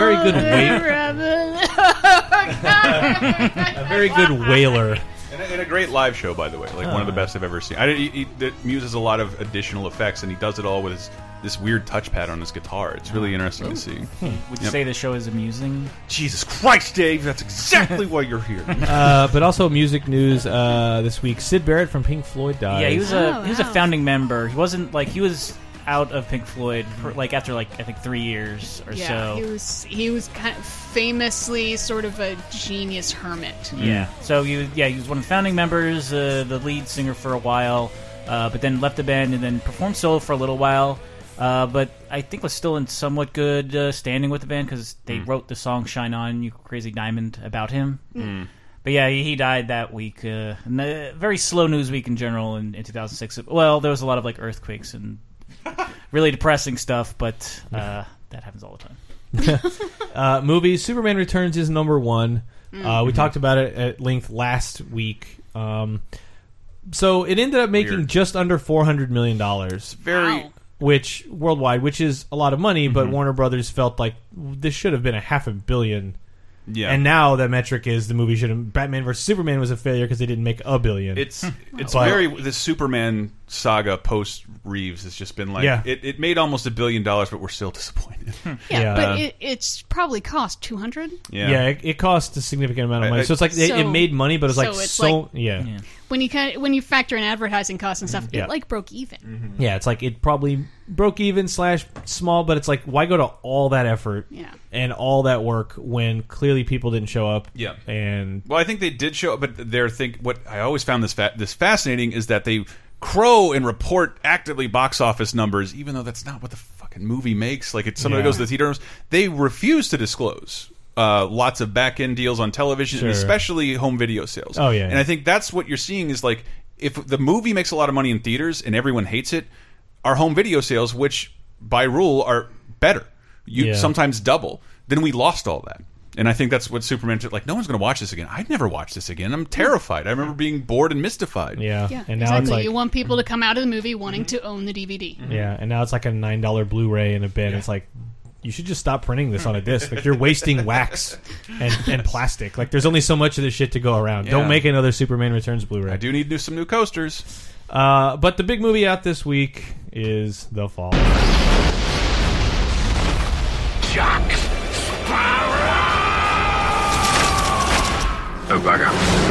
S1: wailer.
S3: And a great live show, by the way. Like one of the best I've ever seen. Muse has a lot of additional effects, and he does it all with this weird touchpad on his guitar. It's really interesting to see.
S4: Would you say the show is amusing?
S3: Jesus Christ, Dave! That's exactly why you're here.
S1: But also music news this week: Syd Barrett from Pink Floyd died.
S4: Yeah, he was a founding member. He wasn't he was out of Pink Floyd for, after I think 3 years or so.
S5: He was kind of famously sort of a genius hermit.
S4: Yeah. So he was one of the founding members, the lead singer for a while, but then left the band and then performed solo for a little while. But I think was still in somewhat good standing with the band, because they wrote the song "Shine On, You Crazy Diamond" about him. But yeah, he died that week. And a very slow news week in general in 2006. Well, there was a lot of earthquakes and really depressing stuff, but that happens all the time.
S1: Movies. Superman Returns is number one. We talked about it at length last week. So it ended up making just under $400 million. Which worldwide, which is a lot of money, but Warner Brothers felt like this should have been $500 million.
S3: Yeah.
S1: And now the metric is the movie should have. Batman vs Superman was a failure because they didn't make $1 billion.
S3: It's very the Superman saga post Reeves has just been like it made almost $1 billion, but we're still disappointed.
S5: But it's probably cost $200.
S1: It cost a significant amount of money. So it's like it made money, but it's like
S5: when you factor in advertising costs and stuff, it like broke even.
S1: Yeah, it's like it probably broke even / small, but it's like, why go to all that effort and all that work when clearly people didn't show up?
S3: Yeah,
S1: and
S3: well, I think they did show up, but what I always found this fascinating is that they crow and report actively box office numbers, even though that's not what the fucking movie makes. Like, it's somebody goes to the theaters, they refuse to disclose lots of back end deals on television, and especially home video sales. And I think that's what you're seeing is like, if the movie makes a lot of money in theaters and everyone hates it, our home video sales, which by rule are better, sometimes double, then we lost all that. And I think that's what Superman did. Like, no one's going to watch this again. I'd never watch this again. I'm terrified. I remember being bored and mystified.
S1: And now it's like,
S5: you want people to come out of the movie wanting to own the DVD.
S1: And now it's like a $9 Blu-ray in a bin. It's like, you should just stop printing this on a disc. Like, you're wasting wax and plastic. Like, there's only so much of this shit to go around. Don't make another Superman Returns Blu-ray.
S3: I do need some new coasters.
S1: But the big movie out this week is The Fall.
S17: Jack Sparrow!
S14: Oh, bugger.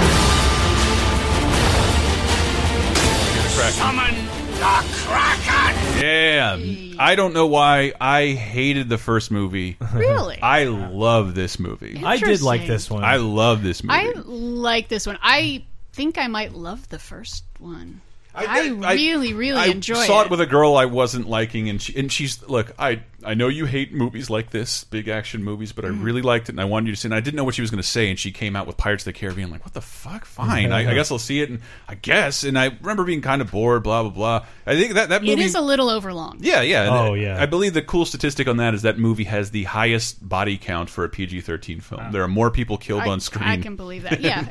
S17: Summon the Kraken!
S3: Yeah. I don't know why I hated the first movie.
S5: Really?
S3: I love this movie.
S1: I did like this one.
S3: I love this movie.
S5: I like this one. I think I might love the first one. I really enjoy it.
S3: I saw it with a girl I wasn't liking, and she's look. I know you hate movies like this, big action movies, but I really liked it, and I wanted you to see. And I didn't know what she was going to say, and she came out with Pirates of the Caribbean. Like, what the fuck? Fine, I guess I'll see it. And I guess, and I remember being kind of bored. Blah blah blah. I think that movie,
S5: it is a little overlong.
S3: Yeah.
S1: Oh yeah.
S3: I believe the cool statistic on that is that movie has the highest body count for a PG-13 film. Wow. There are more people killed on screen.
S5: I can believe that. Yeah,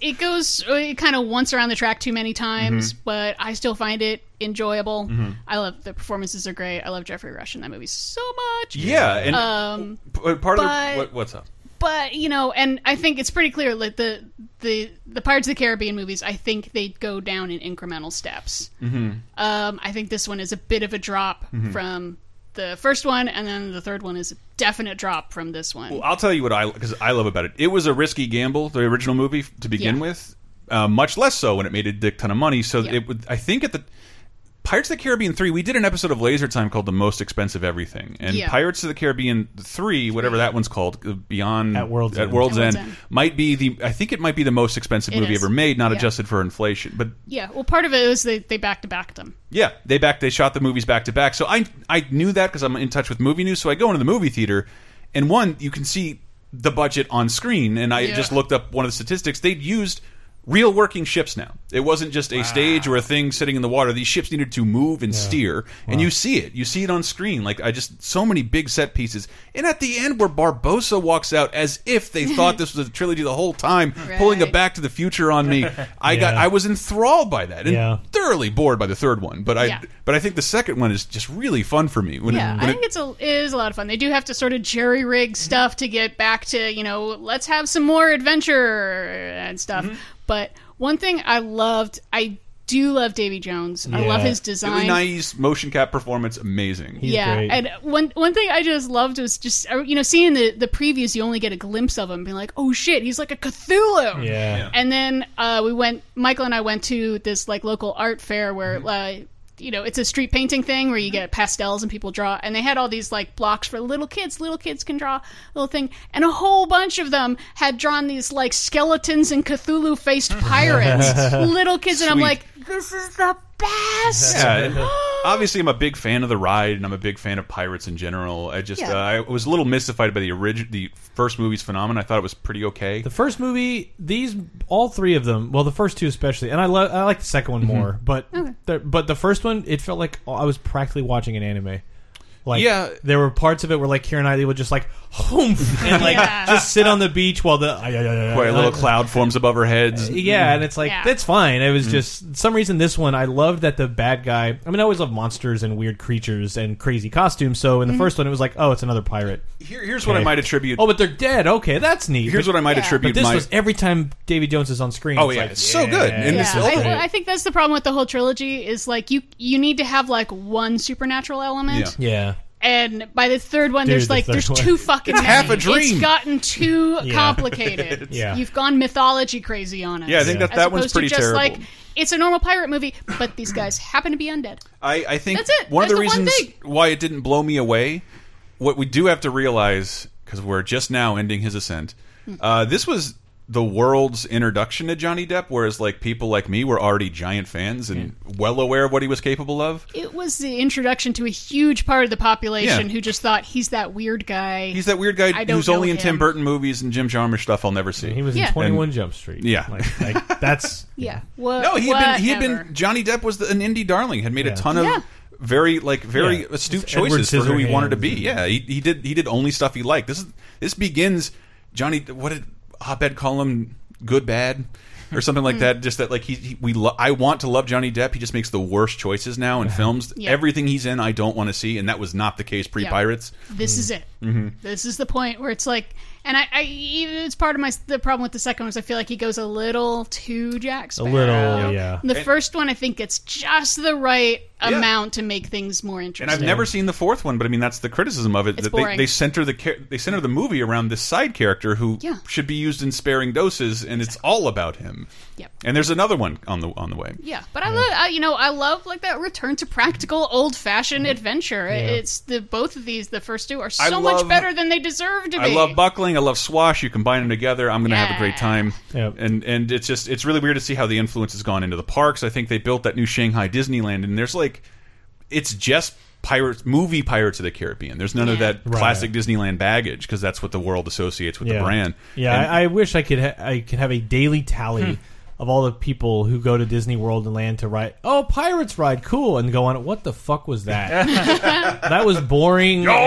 S5: it kind of once around the track too many times, but I still find it enjoyable. I love the performances are great. I love Jeffrey Rush in that movie so much.
S3: Yeah, and part of what's up?
S5: But and I think it's pretty clear that the Pirates of the Caribbean movies, I think they go down in incremental steps. I think this one is a bit of a drop from the first one, and then the third one is a definite drop from this one.
S3: Well, I'll tell you what because I love about it. It was a risky gamble, the original movie, to begin with. Much less so when it made a dick ton of money. So it would. I think at the Pirates of the Caribbean 3, we did an episode of Laser Time called The Most Expensive Everything. And Pirates of the Caribbean 3, whatever that one's called, Beyond...
S1: At World's
S3: End, might be the... I think it might be the most expensive movie ever made, not adjusted for inflation. But
S5: yeah, well, part of it was they back-to-back them.
S3: Yeah, they shot the movies back-to-back. So I knew that because I'm in touch with movie news. So I go into the movie theater, and you can see the budget on screen. And I just looked up one of the statistics. They'd used... real working ships now. It wasn't just a stage or a thing sitting in the water. These ships needed to move and steer, and you see it. You see it on screen. Like, so many big set pieces. And at the end, where Barbossa walks out as if they thought this was a trilogy the whole time, pulling a Back to the Future on me. I was enthralled by that, and thoroughly bored by the third one. But I think the second one is just really fun for me.
S5: I think it is a lot of fun. They do have to sort of jerry rig stuff to get back to let's have some more adventure and stuff. But one thing I do love Davy Jones. I love his design.
S3: Really nice motion cap performance, amazing.
S1: He's great.
S5: And one thing I just loved was just seeing the previews. You only get a glimpse of him, being like, "Oh shit, he's like a Cthulhu."
S1: Yeah.
S5: And then Michael and I went to this like local art fair where. It's a street painting thing where you get pastels and people draw, and they had all these like blocks for little kids. Little kids can draw a little thing, and a whole bunch of them had drawn these like skeletons and Cthulhu-faced pirates. Little kids, and I'm like, this is the best.
S3: Yeah, obviously I'm a big fan of the ride, and I'm a big fan of pirates in general. I was a little mystified by the first movie's phenomenon. I thought it was pretty okay.
S1: The first movie, all three of them, well, the first two especially, and I like the second one more, but the first one, it felt like I was practically watching an anime. Like, there were parts of it where like Keira Knightley would just like humph and like just sit on the beach while
S3: where a little cloud forms above her heads.
S1: And it's like that's fine. It was just some reason this one I loved that the bad guy. I mean, I always love monsters and weird creatures and crazy costumes. So in the first one, it was like, oh, it's another pirate.
S3: Here's what I might attribute.
S1: Oh, but they're dead. Okay, that's neat.
S3: Here's what I might attribute.
S1: But this was every time Davy Jones is on screen.
S3: Oh it's so good. And this
S5: I think that's the problem with the whole trilogy is like you need to have like one supernatural element.
S1: Yeah.
S5: And by the third one, there's too fucking
S3: it's
S5: many.
S3: Half a dream.
S5: It's gotten too complicated. You've gone mythology crazy on it.
S3: Yeah, I think that one's pretty
S5: just
S3: terrible.
S5: Like, it's a normal pirate movie, but these guys happen to be undead.
S3: I think
S5: that's it.
S3: One of the
S5: There's
S3: reasons
S5: one thing.
S3: why it didn't blow me away, what we do have to realize, because we're just now ending his ascent, this was the world's introduction to Johnny Depp, whereas like people like me were already giant fans and well aware of what he was capable of.
S5: It was the introduction to a huge part of the population who just thought he's that weird guy.
S3: He's that weird guy who's only in Tim Burton movies and Jim Jarmusch stuff I'll never see.
S1: He was in 21 Jump Street.
S3: Yeah,
S1: like that's
S5: No,
S3: he had been Johnny Depp was an indie darling, had made a ton of very astute choices for who he wanted to be. Yeah, he did only stuff he liked. This begins Johnny. What did op-ed call him? Good bad or something like that. Just that like I want to love Johnny Depp. He just makes the worst choices now in films. Everything he's in I don't want to see, and that was not the case pre-Pirates.
S5: This is it. This is the point where it's like, and it's part of the problem with the second one is I feel like he goes a little too Jack Sparrow.
S1: A little, yeah.
S5: The first one I think it's just the right amount to make things more interesting.
S3: And I've never seen the fourth one, but I mean that's the criticism of it.
S5: It's
S3: that
S5: boring.
S3: they center the movie around this side character who should be used in sparing doses, and it's all about him.
S5: Yep.
S3: And there's another one on the way.
S5: Yeah, but I love like that return to practical old fashioned adventure. It's both of these. The first two are so much better than they deserve to be.
S3: I love buckling. I love swash. You combine them together, I'm going to have a great time.
S1: Yep.
S3: And it's really weird to see how the influence has gone into the parks. I think they built that new Shanghai Disneyland, and there's like, it's just movie Pirates of the Caribbean. There's none of that classic Disneyland baggage because that's what the world associates with the brand.
S1: Yeah, and I wish I could have a daily tally of all the people who go to Disney World and land to ride. Oh, Pirates ride, cool, and go on it. What the fuck was that? That was boring.
S3: Yo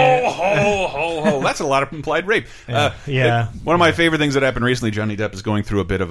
S3: ho ho ho! That's a lot of implied rape. One of my favorite things that happened recently. Johnny Depp is going through a bit of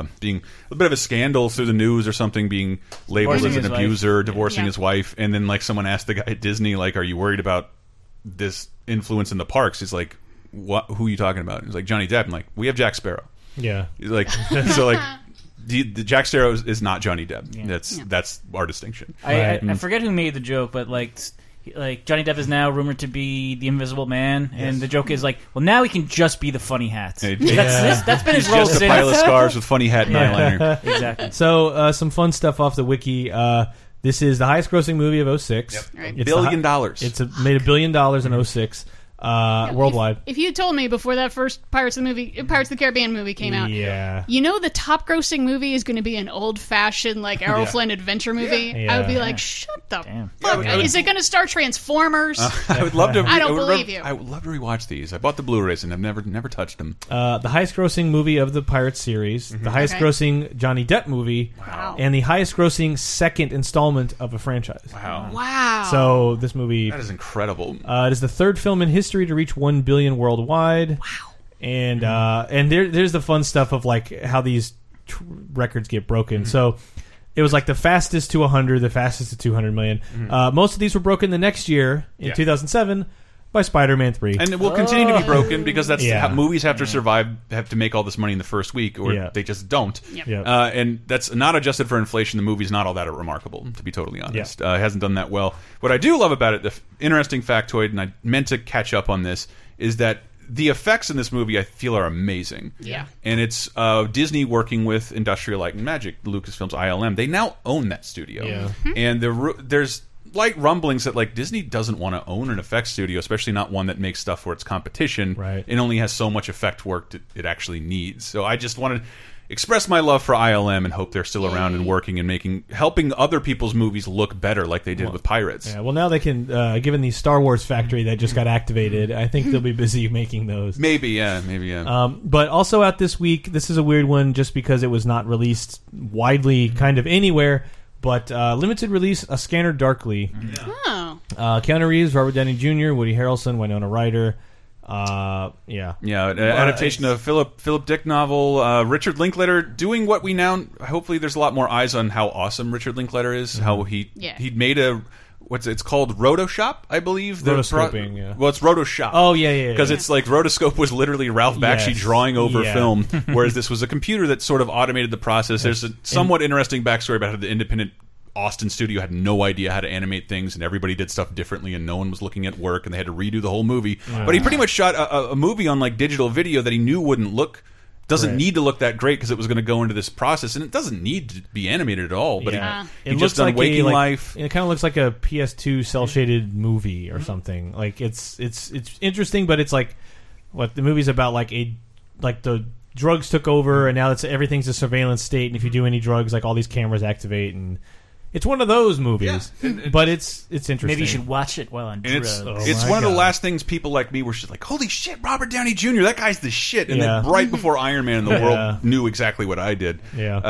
S3: a scandal through the news or something, being labeled as an abuser, divorcing his wife, and then like someone asked the guy at Disney, like, "Are you worried about this influence in the parks?" He's like, "What? Who are you talking about?" He's like, "Johnny Depp." I'm like, "We have Jack Sparrow."
S1: Yeah.
S3: He's like, so like. The Jack Sparrow is not Johnny Depp. That's our distinction.
S4: I forget who made the joke, but like Johnny Depp is now rumored to be the Invisible Man, and the joke is like, well, now he can just be the funny hat. That's been his role.
S3: Just a pile of scars with funny hat and eyeliner.
S4: Exactly.
S1: So some fun stuff off the wiki. This is the highest grossing movie of 2006.
S3: Yep. Right. $1 billion.
S1: It's made $1 billion in 2006. Worldwide.
S5: If you told me before that first Pirates of the Caribbean movie came out, the top grossing movie is going to be an old fashioned like Errol Flynn adventure movie, I would be like, shut the fuck. Is it going to star Transformers?
S3: I would love to.
S5: I don't believe you.
S3: I would love to rewatch these. I bought the Blu-rays and I've never touched them.
S1: The highest grossing movie of the Pirates series, the highest grossing Johnny Depp movie, and the highest grossing second installment of a franchise.
S5: Wow.
S1: So this movie,
S3: that is incredible.
S1: It is the third film in history to reach 1 billion worldwide.
S5: Wow.
S1: And there's the fun stuff of like how these records get broken. So it was like the fastest to 100, the fastest to 200 million. Most of these were broken the next year in 2007 by Spider-Man 3.
S3: And it will continue to be broken because that's how movies have to survive, have to make all this money in the first week, or they just don't. And that's not adjusted for inflation. The movie's not all that remarkable, to be totally honest. It hasn't done that well. What I do love about it, the interesting factoid, and I meant to catch up on this, is that the effects in this movie I feel are amazing.
S5: Yeah.
S3: And it's Disney working with Industrial Light and Magic, Lucasfilm's ILM. They now own that studio.
S1: Yeah.
S3: And there's light rumblings that like Disney doesn't want to own an effects studio, especially not one that makes stuff for its competition.
S1: Right.
S3: It only has so much effect work it actually needs. So I just wanted to express my love for ILM and hope they're still around and working and helping other people's movies look better like they did with Pirates.
S1: Yeah, well now they can, given the Star Wars factory that just got activated, I think they'll be busy making those.
S3: Maybe, yeah.
S1: But also out this week, this is a weird one just because it was not released widely kind of anywhere. But limited release, A Scanner Darkly. Keanu Reeves, Robert Downey Jr., Woody Harrelson, Winona Ryder.
S3: Adaptation of Philip Dick novel. Richard Linklater doing what we now. Hopefully, there's a lot more eyes on how awesome Richard Linklater is. How he'd made it's called Rotoshop, I believe.
S1: Rotoscoping, yeah.
S3: Well, it's Rotoshop.
S1: Oh, yeah.
S3: Because it's like Rotoscope was literally Ralph Bakshi drawing over film, whereas this was a computer that sort of automated the process. There's a somewhat interesting backstory about how the independent Austin studio had no idea how to animate things, and everybody did stuff differently, and no one was looking at work, and they had to redo the whole movie.
S1: Yeah.
S3: But he pretty much shot a movie on like digital video that he knew wouldn't look. Doesn't need to look that great because it was going to go into this process, and it doesn't need to be animated at all. But he just done Waking Life.
S1: It kind of looks like a PS2 cel shaded movie or something. Like it's interesting, but it's like what the movie's about. Like the drugs took over, and now everything's a surveillance state. And if you do any drugs, like all these cameras activate, and it's one of those movies. But it's interesting.
S4: Maybe you should watch it while on drugs.
S3: It's one of the last things people like me were just like, holy shit, Robert Downey Jr., that guy's the shit. And then right before Iron Man, the world knew exactly what I did.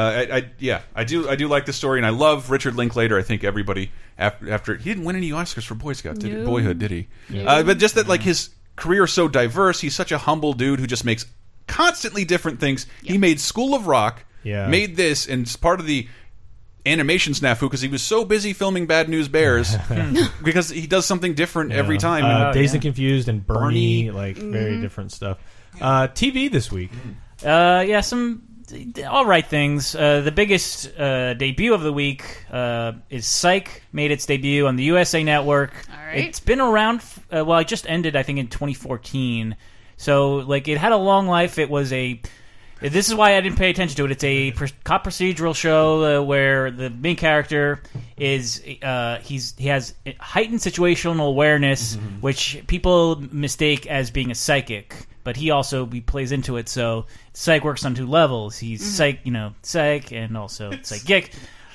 S3: I do like the story, and I love Richard Linklater. I think everybody after he didn't win any Oscars for Boyhood, did he? But just that, like, his career is so diverse. He's such a humble dude who just makes constantly different things. He made School of Rock, made this, and it's part of the animation snafu because he was so busy filming Bad News Bears because he does something different every time.
S1: Dazed and Confused and Bernie. Like very different stuff. TV this week.
S4: Some all right things. The biggest debut of the week is Psych. Made its debut on the USA Network.
S5: All right.
S4: It's been around. It just ended, I think, in 2014. So, like, it had a long life. It was This is why I didn't pay attention to it. It's a cop procedural show where the main character is he has heightened situational awareness, which people mistake as being a psychic, but he plays into it. So psych works on two levels. He's psych and also psychic.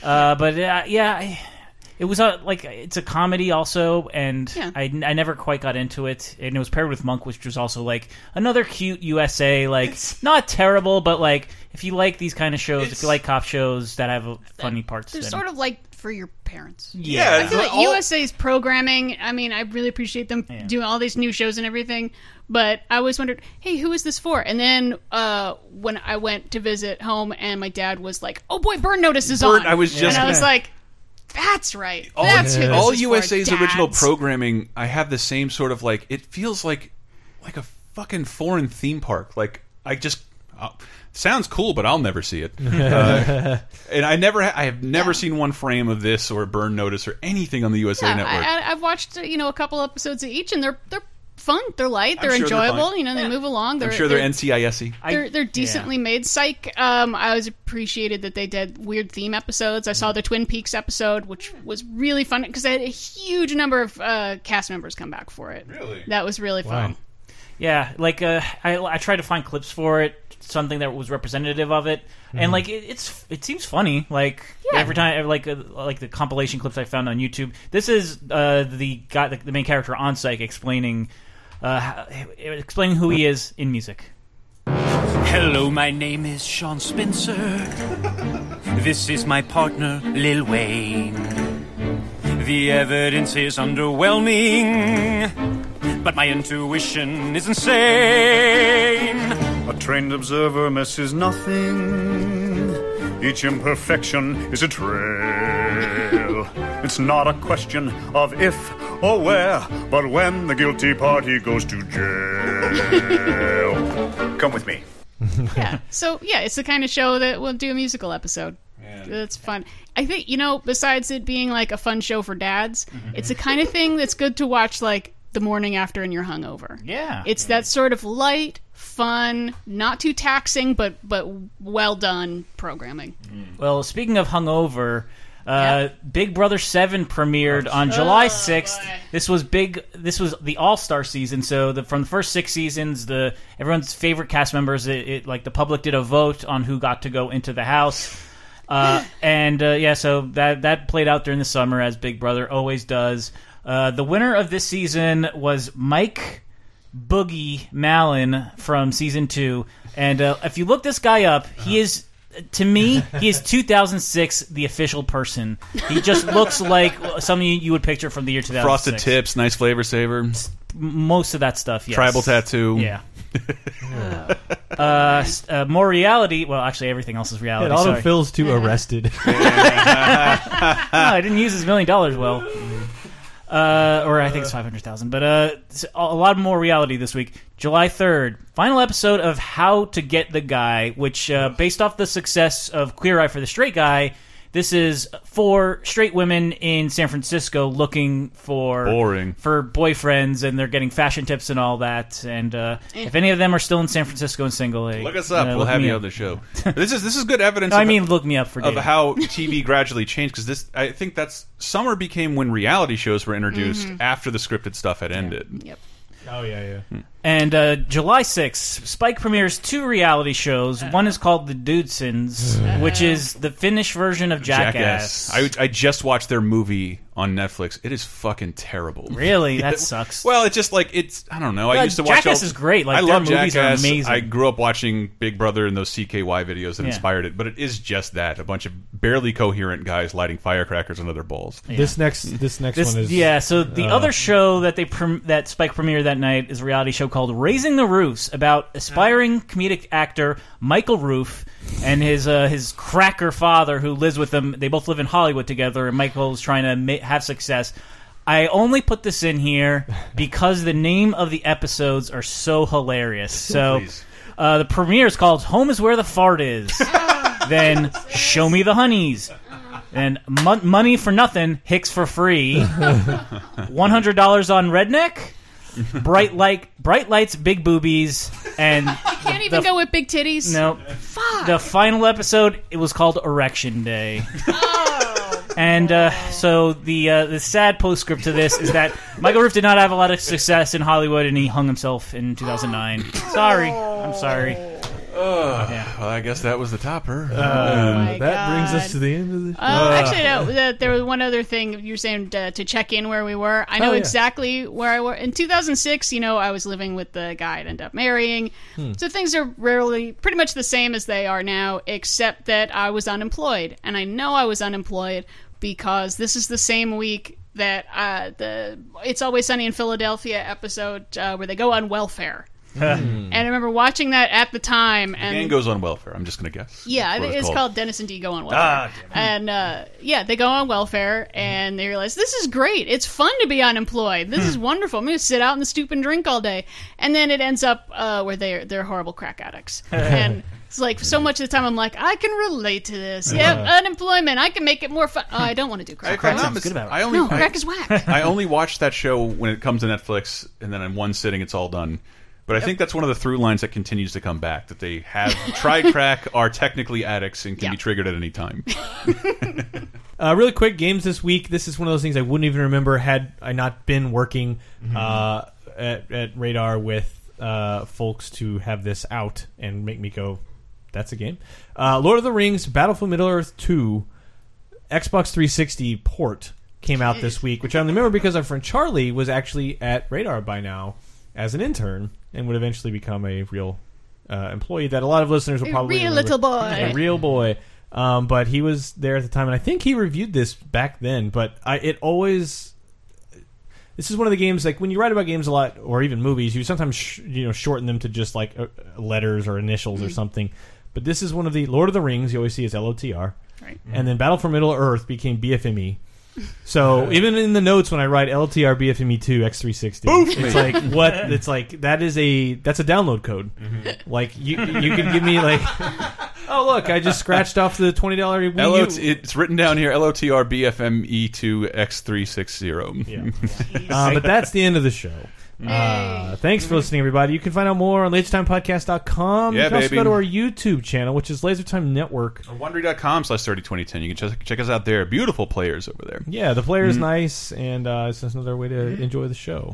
S4: It was it's a comedy also, and I never quite got into it. And it was paired with Monk, which was also like another cute USA, not terrible, but like if you like these kind of shows, if you like cop shows that have funny parts,
S5: they're sort of like for your parents.
S4: Yeah,
S5: I feel like USA's programming. I mean, I really appreciate them doing all these new shows and everything. But I always wondered, hey, who is this for? And then when I went to visit home, and my dad was like, "Oh boy, Burn Notice is on."
S3: I was
S5: like, that's right.
S3: All USA's original programming, I have the same sort of it feels like a fucking foreign theme park. Like sounds cool, but I'll never see it. And I have never seen one frame of this or Burn Notice or anything on the USA Network.
S5: I've watched a couple episodes of each, and they're fun. They're light. They're enjoyable. They move along.
S3: I'm sure they're NCIS-y.
S5: They're decently made. Psych. I always appreciated that they did weird theme episodes. I saw the Twin Peaks episode, which was really fun because they had a huge number of cast members come back for it.
S3: Really,
S5: that was really fun.
S4: Yeah, I tried to find clips for it, something that was representative of it, and it seems funny. Every time, like the compilation clips I found on YouTube. This is the guy, the main character on Psych, explaining who he is in music.
S19: Hello, my name is Sean Spencer. This is my partner, Lil Wayne. The evidence is underwhelming, but my intuition is insane.
S20: A trained observer misses nothing. Each imperfection is a trail. It's not a question of if or where, but when the guilty party goes to jail. Come with me.
S5: So it's the kind of show that will do a musical episode. That's fun. I think, besides it being like a fun show for dads, it's the kind of thing that's good to watch the morning after and you're hungover.
S4: Yeah.
S5: It's that sort of light, fun, not too taxing, but well done programming.
S4: Well, speaking of hungover, Big Brother 7 premiered on July 6th. This was big. This was the All-Star season. So from the first 6 seasons, everyone's favorite cast members, the public did a vote on who got to go into the house. So that played out during the summer, as Big Brother always does. The winner of this season was Mike Boogie Malin from season 2. And if you look this guy up, he is to me, he is 2006, the official person. He just looks like something you would picture from the year 2006.
S3: Frosted tips, nice flavor saver.
S4: Most of that stuff, yes.
S3: Tribal tattoo.
S4: Yeah. More reality. Well, actually, everything else is reality.
S1: It autofills to Arrested.
S4: I didn't use his $1 million well. Or I think it's 500,000. But a lot more reality this week. July 3rd, final episode of How to Get the Guy, which, based off the success of Queer Eye for the Straight Guy, this is 4 straight women in San Francisco looking for boyfriends, and they're getting fashion tips and all that. And if any of them are still in San Francisco and single,
S3: look us up. We'll have you on the show. This is good evidence.
S4: Look me up for
S3: of how TV gradually changed, because I think that's summer became when reality shows were introduced after the scripted stuff had ended.
S5: Yep.
S1: Oh yeah.
S4: And July 6th, Spike premieres 2 reality shows. One is called The Dudesons, which is the Finnish version of Jackass.
S3: I just watched their movie on Netflix. It is fucking terrible.
S4: Really? That sucks.
S3: Well, it's just like I don't know. I used to watch
S4: Jackass is great. Like,
S3: I love
S4: their movies
S3: Jackass.
S4: are amazing.
S3: I grew up watching Big Brother and those CKY videos that inspired it, but it is just that, a bunch of barely coherent guys lighting firecrackers on other balls.
S1: Yeah. This next one is
S4: So the other show that that Spike premiered that night is a reality show called Raising the Roofs, about aspiring comedic actor Michael Roof and his cracker father who lives with them. They both live in Hollywood together, and Michael's trying to have success. I only put this in here because the name of the episodes are so hilarious. So the premiere is called Home is Where the Fart Is. Then Show Me the Honeys. And Money for Nothing, Hicks for Free. $100 on Redneck. Bright lights, big boobies, and
S5: can't even go with big titties.
S4: Nope.
S5: Fuck.
S4: The final episode, it was called Erection Day. And so the sad postscript to this is that Michael Roof did not have a lot of success in Hollywood, and he hung himself in 2009. Sorry, I'm sorry.
S3: Well, I guess that was the topper.
S1: That brings us to the end of the show.
S5: Actually, no. There was one other thing you were saying to check in where we were. I know exactly where I was. In 2006, I was living with the guy I'd end up marrying. So things are really pretty much the same as they are now, except that I was unemployed. And I know I was unemployed because this is the same week that the It's Always Sunny in Philadelphia episode where they go on welfare. And I remember watching that at the time. And
S3: the gang goes on welfare. I'm just going to guess.
S5: Yeah, I think it's called Dennis and Dee Go on Welfare. And they go on welfare, and they realize, this is great. It's fun to be unemployed. This is wonderful. I'm going to sit out in the stoop and drink all day. And then it ends up where they're horrible crack addicts. And it's like, so much of the time I'm like, I can relate to this. Yeah, unemployment. I can make it more fun. Oh, I don't want to do crack. Crack is whack.
S3: I only watch that show when it comes to Netflix, and then in one sitting it's all done. But I think that's one of the through lines that continues to come back, that they have tried crack, are technically addicts, and can be triggered at any time.
S1: Really quick, games this week. This is one of those things I wouldn't even remember had I not been working at Radar with folks to have this out and make me go, that's a game. Lord of the Rings, Battlefield Middle-earth 2, Xbox 360 port came out this week, which I only remember because our friend Charlie was actually at Radar by now as an intern, and would eventually become a real employee that a lot of listeners will probably
S5: remember. Little boy.
S1: A real boy. But he was there at the time, and I think he reviewed this back then. But this is one of the games, like when you write about games a lot, or even movies, you sometimes shorten them to just like letters or initials or something. But this is one of the Lord of the Rings. You always see as LOTR,
S5: right?
S1: And then Battle for Middle Earth became BFME. So even in the notes when I write LTR BFME 2 X360, it's like what? It's like that's a download code. Like you can give me like, oh look, I just scratched off the $20 Wii U.
S3: It's written down here, LOTR BFME 2 X360.
S1: Yeah. But that's the end of the show. Thanks for listening, everybody. You can find out more on LaserTimePodcast.com. You can also go to our YouTube channel, which is LaserTime Network.
S3: Or Wondery.com/302010. You can check us out there. Beautiful players over there.
S1: Yeah, the player is nice, and it's just another way to enjoy the show.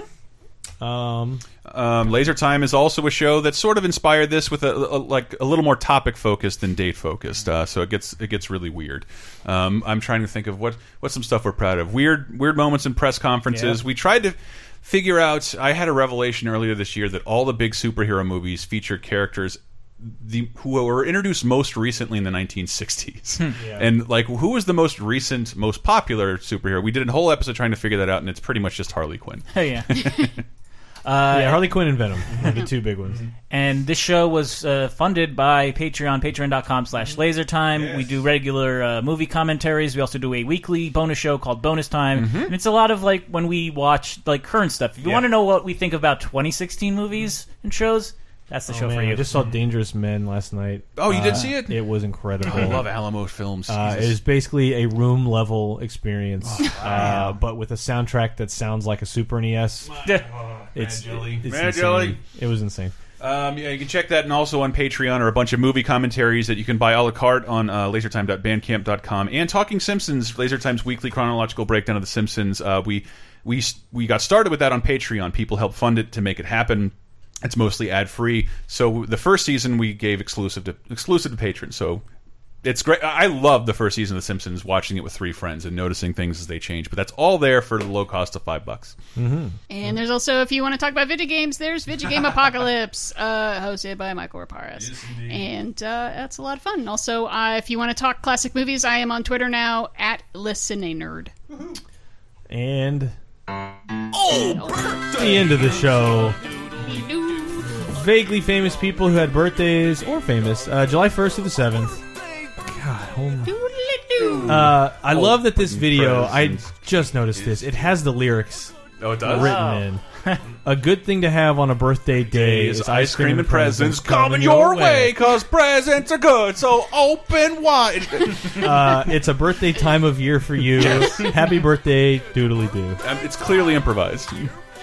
S3: Laser Time is also a show that sort of inspired this, with a little more topic focused than date focused. So it gets really weird. I'm trying to think of what's some stuff we're proud of. Weird moments in press conferences.
S1: Yeah.
S3: We tried to figure out. I had a revelation earlier this year that all the big superhero movies feature characters who were introduced most recently in the 1960s.
S1: Yeah.
S3: And like, who was the most recent, most popular superhero? We did a whole episode trying to figure that out, and it's pretty much just Harley Quinn.
S4: Oh yeah.
S1: Yeah, Harley Quinn and Venom are the two big ones.
S4: And this show was funded by Patreon, patreon.com/lasertime.
S3: Yes.
S4: We do regular movie commentaries. We also do a weekly bonus show called Bonus Time. And it's a lot of like when we watch like current stuff. If you want to know what we think about 2016 movies and shows, that's the show for you.
S1: I just saw Dangerous Men last night.
S3: Oh, you did see it?
S1: It was incredible.
S3: I love Alamo films.
S1: It is basically a room level experience, but with a soundtrack that sounds like a Super NES. It's insane. It was insane.
S3: Yeah, you can check that, and also on Patreon are a bunch of movie commentaries that you can buy a la carte on lasertime.bandcamp.com, and Talking Simpsons, Lasertime's weekly chronological breakdown of The Simpsons. We got started with that on Patreon. People helped fund it to make it happen. It's mostly ad-free. So the first season we gave exclusive to patrons. So it's great. I love the first season of The Simpsons, watching it with 3 friends and noticing things as they change. But that's all there for the low cost of $5.
S5: And there's also, if you want to talk about video games, there's Video Game Apocalypse, hosted by Michael Raparas. And that's a lot of fun. Also, if you want to talk classic movies, I am on Twitter now, @ListenANerd.
S1: And the end of the show. Vaguely famous people who had birthdays, or famous, July 1st to the 7th. God, I love that this video, I just noticed this, it has the lyrics written in. A good thing to have on a birthday day is ice cream and presents coming your way,
S3: because presents are good, so open wide.
S1: It's a birthday time of year for you. Happy birthday, doodly-doo.
S3: It's clearly improvised.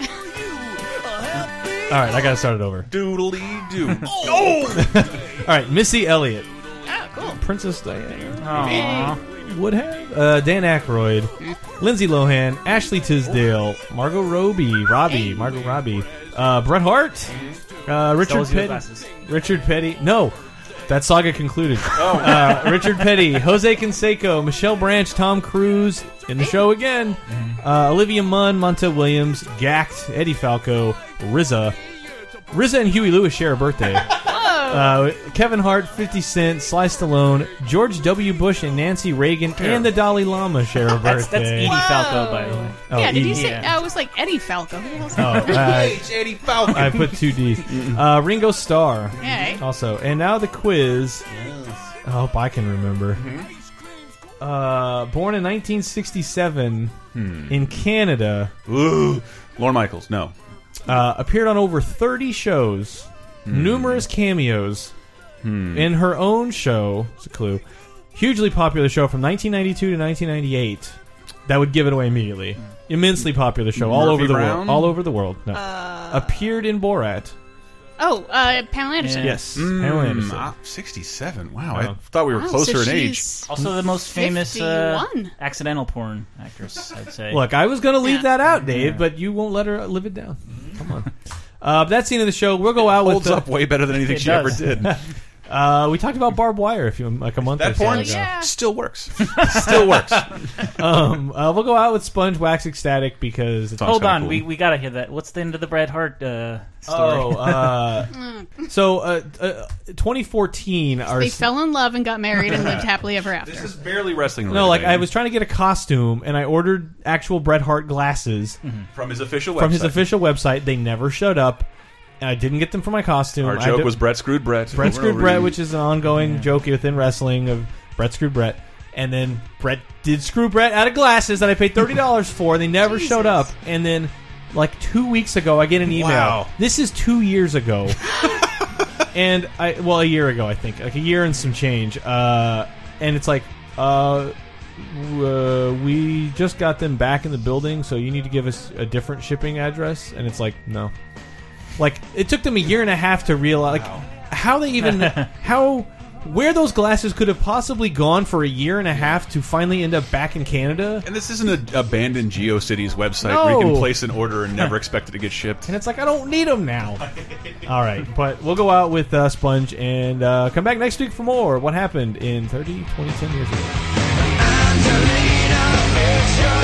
S1: All right, I gotta start it over.
S3: Doodly-doo.
S1: All right, Missy Elliott.
S5: Oh, cool.
S1: Princess Diana. Would have. Dan Aykroyd. Lindsay Lohan. Ashley Tisdale. Margot Robbie. Bret Hart. Richard Petty. No. That saga concluded. Richard Petty, Jose Canseco, Michelle Branch, Tom Cruise in the show again. Olivia Munn, Monta Williams, Gact, Eddie Falco, RZA. RZA and Huey Lewis share a birthday. Kevin Hart, 50 Cent, Sly Stallone, George W. Bush, and Nancy Reagan, and the Dalai Lama share a birthday.
S4: That's Edie Falco, by the way.
S5: Yeah, did you say? It was like Eddie Falco.
S3: Eddie Falco.
S1: I put 2 Ds. Ringo Starr.
S5: Okay.
S1: Also, and now the quiz. I hope I can remember. Born in 1967 in Canada.
S3: Ooh, Lorne Michaels. No.
S1: Appeared on over 30 shows. Numerous cameos in her own show. It's a clue. Hugely popular show from 1992 to 1998. That would give it away immediately. Immensely popular show all over the world. All over the world. No. Appeared in Borat.
S5: Oh, Pamela Anderson.
S1: Yes, Pamela Anderson.
S3: 67. Wow, I thought we were closer in age.
S4: Also, the most famous accidental porn actress, I'd say.
S1: Look, I was going to leave that out, Dave, but you won't let her live it down. Come on. That's the end of the show. We'll go out with...
S3: Holds up way better than anything she ever did.
S1: We talked about barbed wire like a month or so ago.
S3: That still works. Still works.
S1: We'll go out with Sponge Wax Ecstatic because...
S4: Hold on, cool. we got to hear that. What's the end of the Bret Hart story?
S1: 2014...
S5: They fell in love and got married and lived happily ever after.
S3: This is barely wrestling related.
S1: No, like I was trying to get a costume and I ordered actual Bret Hart glasses
S3: from his official
S1: website. They never showed up. I didn't get them for my costume.
S3: Our joke was Bret screwed Bret.
S1: Bret screwed Bret, which is an ongoing joke within wrestling of Bret screwed Bret. And then Bret did screw Bret out of glasses that I paid $30 for. They never showed up. And then, like 2 weeks ago, I get an email.
S3: Wow.
S1: This is 2 years ago. And a year ago, I think. Like a year and some change. And it's like, we just got them back in the building, so you need to give us a different shipping address. And it's like, no. Like, it took them a year and a half to realize, like, how they even, where those glasses could have possibly gone for a year and a half to finally end up back in Canada.
S3: And this isn't an abandoned GeoCities website where you can place an order and never expect it to get shipped.
S1: And it's like, I don't need them now. All right, but we'll go out with Sponge and come back next week for more. What happened in 30, 20, 10 years ago.